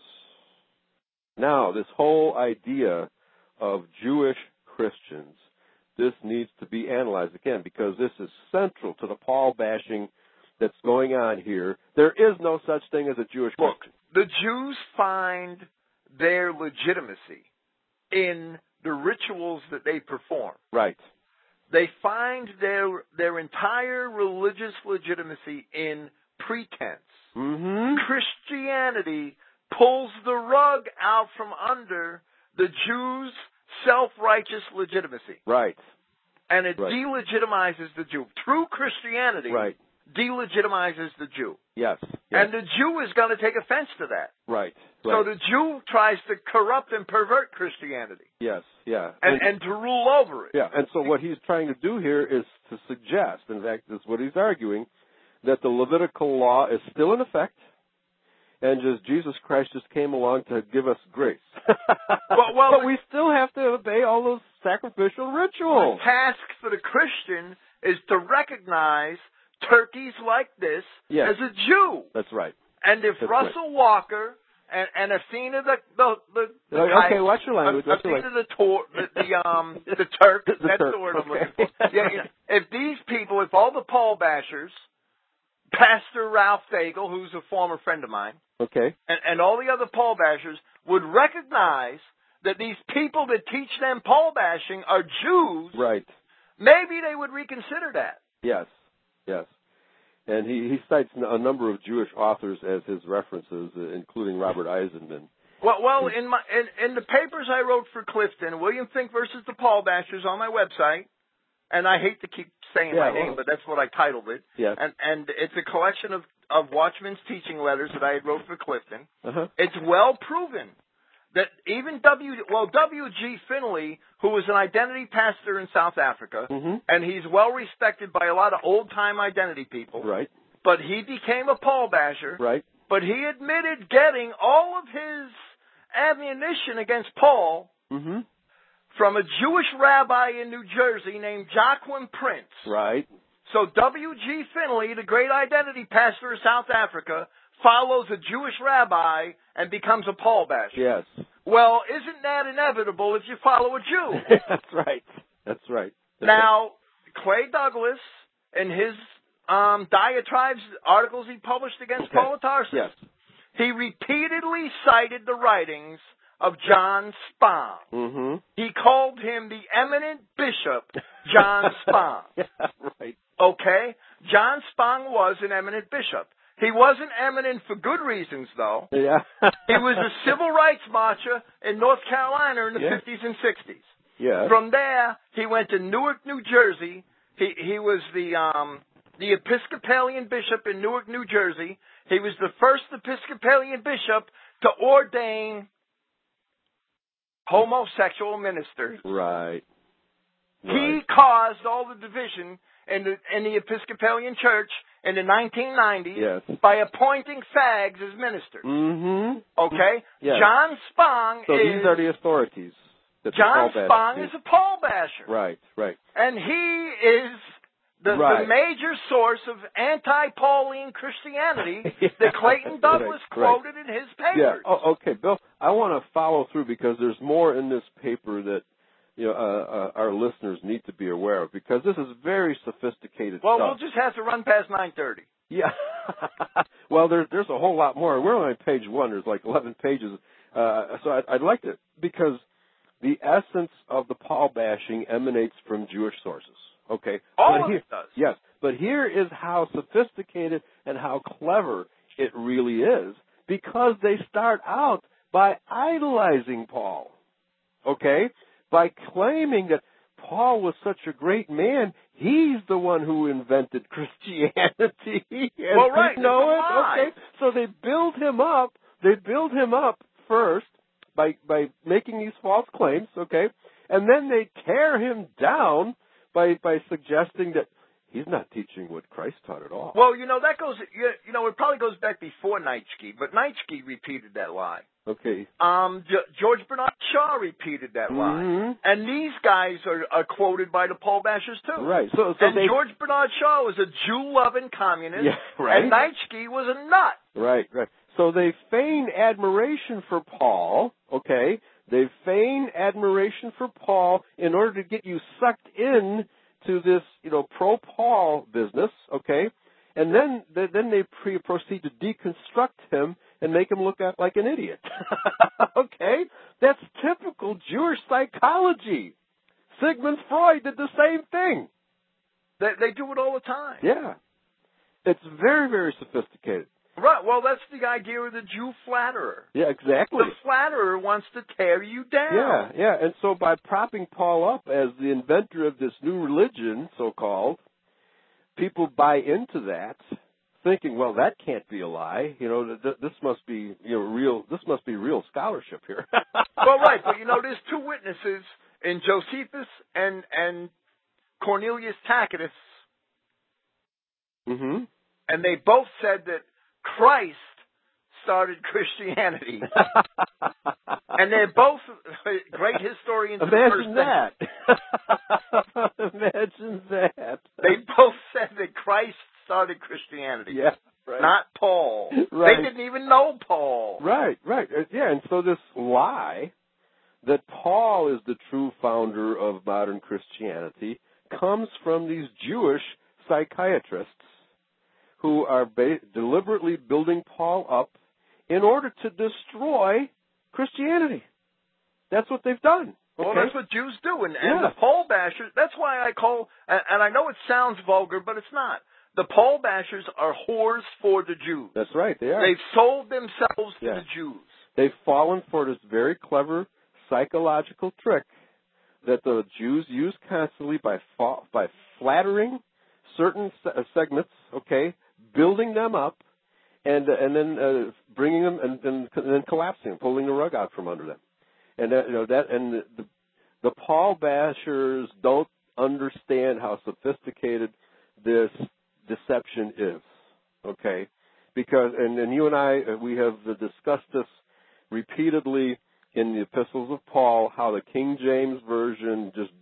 Now, this whole idea of Jewish Christians, this needs to be analyzed again because this is central to the Paul bashing that's going on here. There is no such thing as a Jewish Christian. The Jews find their legitimacy in the rituals that they perform. Right. They find their entire religious legitimacy in pretense. Mm-hmm. Christianity pulls the rug out from under the Jews' self-righteous legitimacy. Right. And it delegitimizes the Jew. True Christianity delegitimizes the Jew. Yes. And the Jew is going to take offense to that. Right. So the Jew tries to corrupt and pervert Christianity. Yes, yeah. And to rule over it. Yeah, and so what he's trying to do here is to suggest, in fact, this is what he's arguing, that the Levitical law is still in effect, and just Jesus Christ just came along to give us grace. But we still have to obey all those sacrificial rituals. The task for the Christian is to recognize turkeys like this as a Jew. That's right. And if Russell Walker and Athena the okay, watch your language. Athena the Turk, that's the word I'm looking for. If these people, if all the Paul bashers, Pastor Ralph Fagel, who's a former friend of mine, and all the other Paul bashers would recognize that these people that teach them Paul bashing are Jews, maybe they would reconsider that. Yes. And he cites a number of Jewish authors as his references, including Robert Eisenman. Well, in the papers I wrote for Clifton, William Fink versus the Paul Bashers on my website, and I hate to keep saying my name, but that's what I titled it. Yes. And it's a collection of Watchman's teaching letters that I had wrote for Clifton. Uh-huh. It's well proven that even W.G. Finley, who was an identity pastor in South Africa, and he's well respected by a lot of old-time identity people. Right. But he became a Paul basher. Right. But he admitted getting all of his ammunition against Paul from a Jewish rabbi in New Jersey named Joachim Prince. Right. So W.G. Finley, the great identity pastor of South Africa, follows a Jewish rabbi and becomes a Paul basher. Yes. Well, isn't that inevitable if you follow a Jew? That's right. Now, Clay Douglas, in his diatribes, articles he published against Paul of Tarsus, he repeatedly cited the writings of John Spong. He called him the eminent bishop, John Spong. Right. Okay? John Spong was an eminent bishop. He wasn't eminent for good reasons, though. Yeah. He was a civil rights marcher in North Carolina in the 50s and 60s. Yeah. From there, he went to Newark, New Jersey. He was the Episcopalian bishop in Newark, New Jersey. He was the first Episcopalian bishop to ordain homosexual ministers. Right. He caused all the division in the Episcopalian Church in the 1990s by appointing fags as ministers. Okay? Yes. John Spong these are the authorities. John Spong is a Paul basher. Right. And he is the major source of anti-Pauline Christianity that Clayton Douglas quoted in his papers. Yeah. Okay, Bill, I want to follow through because there's more in this paper that our listeners need to be aware of, because this is very sophisticated stuff. We'll just have to run past 9:30. Yeah. Well, there's a whole lot more. We're only on page 1. There's like 11 pages. So I'd like to, because the essence of the Paul bashing emanates from Jewish sources. Okay? All of it does. Yes. But here is how sophisticated and how clever it really is, because they start out by idolizing Paul. Okay? By claiming that Paul was such a great man, he's the one who invented Christianity. Well, right. You know it? Okay. So they build him up. They build him up first by making these false claims, okay? And then they tear him down by suggesting that he's not teaching what Christ taught at all. Well, that goes, it probably goes back before Nietzsche, but Nietzsche repeated that lie. Okay. George Bernard Shaw repeated that lie. And these guys are quoted by the Paul Bashers, too. Right. So George Bernard Shaw was a Jew-loving communist, right. and Nietzsche was a nut. Right. So they feign admiration for Paul, okay? They feign admiration for Paul in order to get you sucked in to this, pro-Paul business, okay? And then they proceed to deconstruct him and make him look like an idiot. Okay? That's typical Jewish psychology. Sigmund Freud did the same thing. They do it all the time. Yeah. It's very, very sophisticated. Right. Well, that's the idea of the Jew flatterer. Yeah, exactly. The flatterer wants to tear you down. Yeah. And so by propping Paul up as the inventor of this new religion, so-called, people buy into that, thinking, well, that can't be a lie. This must be real. This must be real scholarship here. Well, right, but there's two witnesses in Josephus and Cornelius Tacitus, and they both said that Christ started Christianity, and they're both great historians. Imagine that. Imagine that. They both said that Christ started Christianity. Yeah, right. Not Paul. Right. They didn't even know Paul. Right. Yeah, and so this lie that Paul is the true founder of modern Christianity comes from these Jewish psychiatrists who are deliberately building Paul up in order to destroy Christianity. That's what they've done. Okay? Well, that's what Jews do. And the Paul Bashers, that's why I call, and I know it sounds vulgar, but it's not. The Paul Bashers are whores for the Jews. That's right, they are. They've sold themselves to the Jews. They've fallen for this very clever psychological trick that the Jews use constantly by flattering certain segments, okay, building them up, and then bringing them and then collapsing them, pulling the rug out from under them. And the Paul Bashers don't understand how sophisticated this deception is, okay? Because and you and I we have discussed this repeatedly in the epistles of Paul, how the King James Version just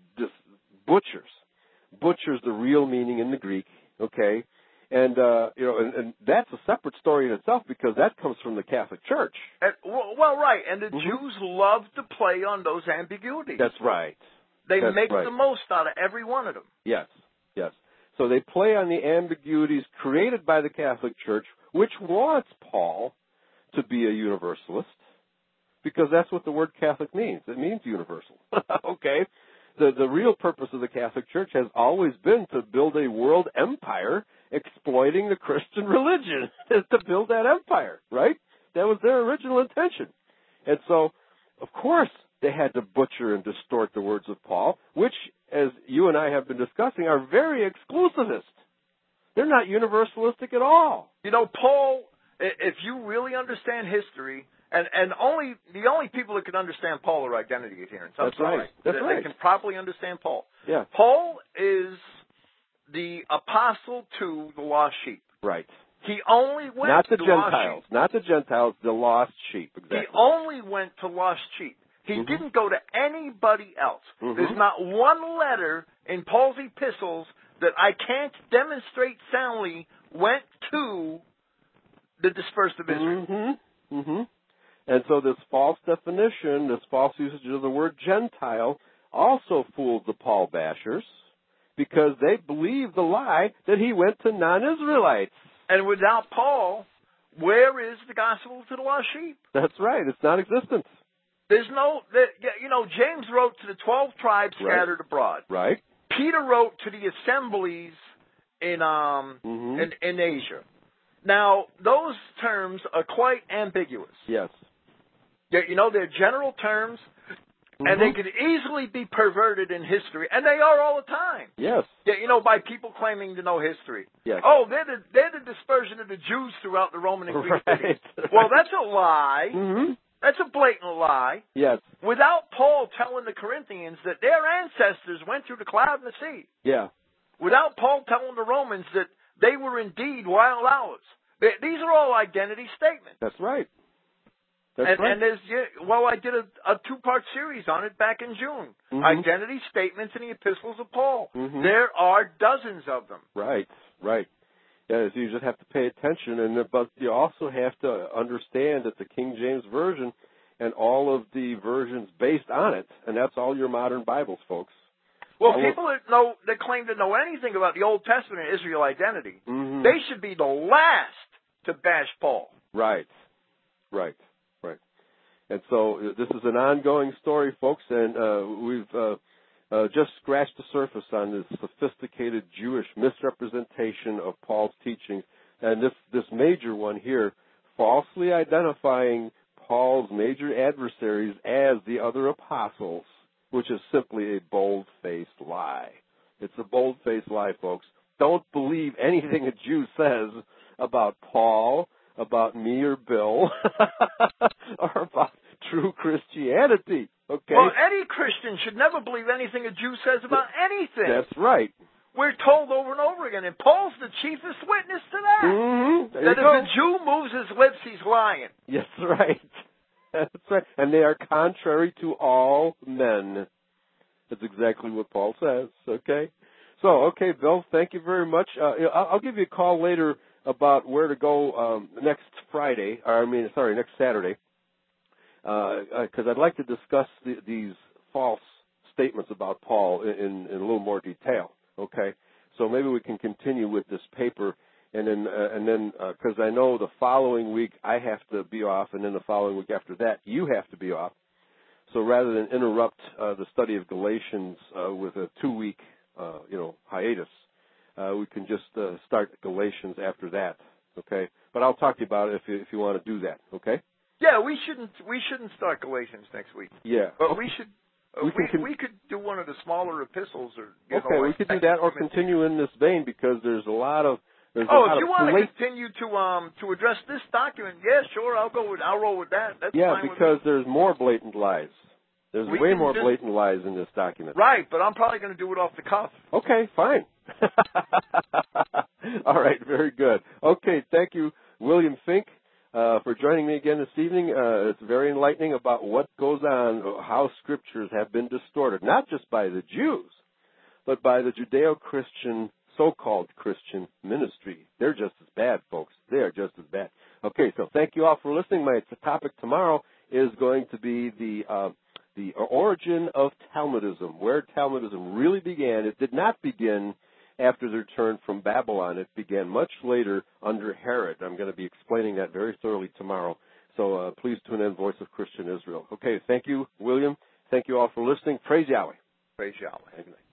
butchers the real meaning in the Greek, okay? And and that's a separate story in itself because that comes from the Catholic Church. Well, right, and the Jews love to play on those ambiguities. That's right. They make the most out of every one of them. Yes. So they play on the ambiguities created by the Catholic Church, which wants Paul to be a universalist, because that's what the word Catholic means. It means universal. Okay? The real purpose of the Catholic Church has always been to build a world empire exploiting the Christian religion to build that empire, right? That was their original intention. And so, of course, they had to butcher and distort the words of Paul, which, as you and I have been discussing, are very exclusivist. They're not universalistic at all. Paul, if you really understand history, and the only people that can understand Paul are identity adherents. That's right. That's right. They can properly understand Paul. Yeah. Paul is the apostle to the lost sheep. Right. He only went not to the Gentiles, lost sheep. The lost sheep. Exactly. He only went to lost sheep. He didn't go to anybody else. There's not one letter in Paul's epistles that I can't demonstrate soundly went to the dispersed of Israel. And so this false definition, this false usage of the word Gentile, also fooled the Paul Bashers because they believed the lie that he went to non-Israelites. And without Paul, where is the gospel to the lost sheep? That's right. It's non-existent. There's James wrote to the 12 tribes scattered abroad. Right. Peter wrote to the assemblies in Asia. Now, those terms are quite ambiguous. Yes. They're general terms, and they could easily be perverted in history, and they are all the time. Yes. By people claiming to know history. Yes. Oh, they're the dispersion of the Jews throughout the Roman and Greek cities. Well, that's a lie. That's a blatant lie. Yes. Without Paul telling the Corinthians that their ancestors went through the cloud and the sea. Yeah. without Paul telling the Romans that they were indeed wild hours. These are all identity statements. That's right. That's right. And there's, I did a two-part series on it back in June. Mm-hmm. Identity statements in the epistles of Paul. Mm-hmm. There are dozens of them. Right. Yeah, so you just have to pay attention, but you also have to understand that the King James Version and all of the versions based on it, and that's all your modern Bibles, folks. Well, people that claim to know anything about the Old Testament and Israel identity, mm-hmm. they should be the last to bash Paul. Right. And so this is an ongoing story, folks, and we've just scratched the surface on this sophisticated Jewish misrepresentation of Paul's teachings, and this major one here, falsely identifying Paul's major adversaries as the other apostles, which is simply a bold-faced lie. It's a bold-faced lie, folks. Don't believe anything a Jew says about Paul, about me or Bill, or about true Christianity, okay? Well, any Christian should never believe anything a Jew says about anything. That's right. We're told over and over again, and Paul's the chiefest witness to that. Mm-hmm. That if a Jew moves his lips, he's lying. Yes, right. That's right. And they are contrary to all men. That's exactly what Paul says, okay? So, okay, Bill, thank you very much. I'll give you a call later about where to go next Saturday, because I'd like to discuss these false statements about Paul in a little more detail, okay? So maybe we can continue with this paper, and then because I know the following week I have to be off, and then the following week after that you have to be off. So rather than interrupt the study of Galatians with a 2-week hiatus, we can just start Galatians after that, okay? But I'll talk to you about it if you want to do that, okay? Yeah, we shouldn't start Galatians next week. Yeah, but we should. We could do one of the smaller epistles, or we could do that, or continue in this vein, because there's a lot of. If you want to continue to address this document, yeah, sure, I'll roll with that. That's fine because there's more blatant lies. There's way more blatant lies in this document. Right, but I'm probably going to do it off the cuff. Okay, fine. All right, very good. Okay, thank you, William Fink, for joining me again this evening. It's very enlightening about what goes on, how scriptures have been distorted, not just by the Jews, but by the Judeo-Christian, so-called Christian ministry. They're just as bad, folks. They are just as bad. Okay, so thank you all for listening. My topic tomorrow is going to be the origin of Talmudism, where Talmudism really began. It did not begin after the return from Babylon. It began much later under Herod. I'm going to be explaining that very thoroughly tomorrow. So please tune in, Voice of Christian Israel. Okay, thank you, William. Thank you all for listening. Praise Yahweh. Praise Yahweh. Good night.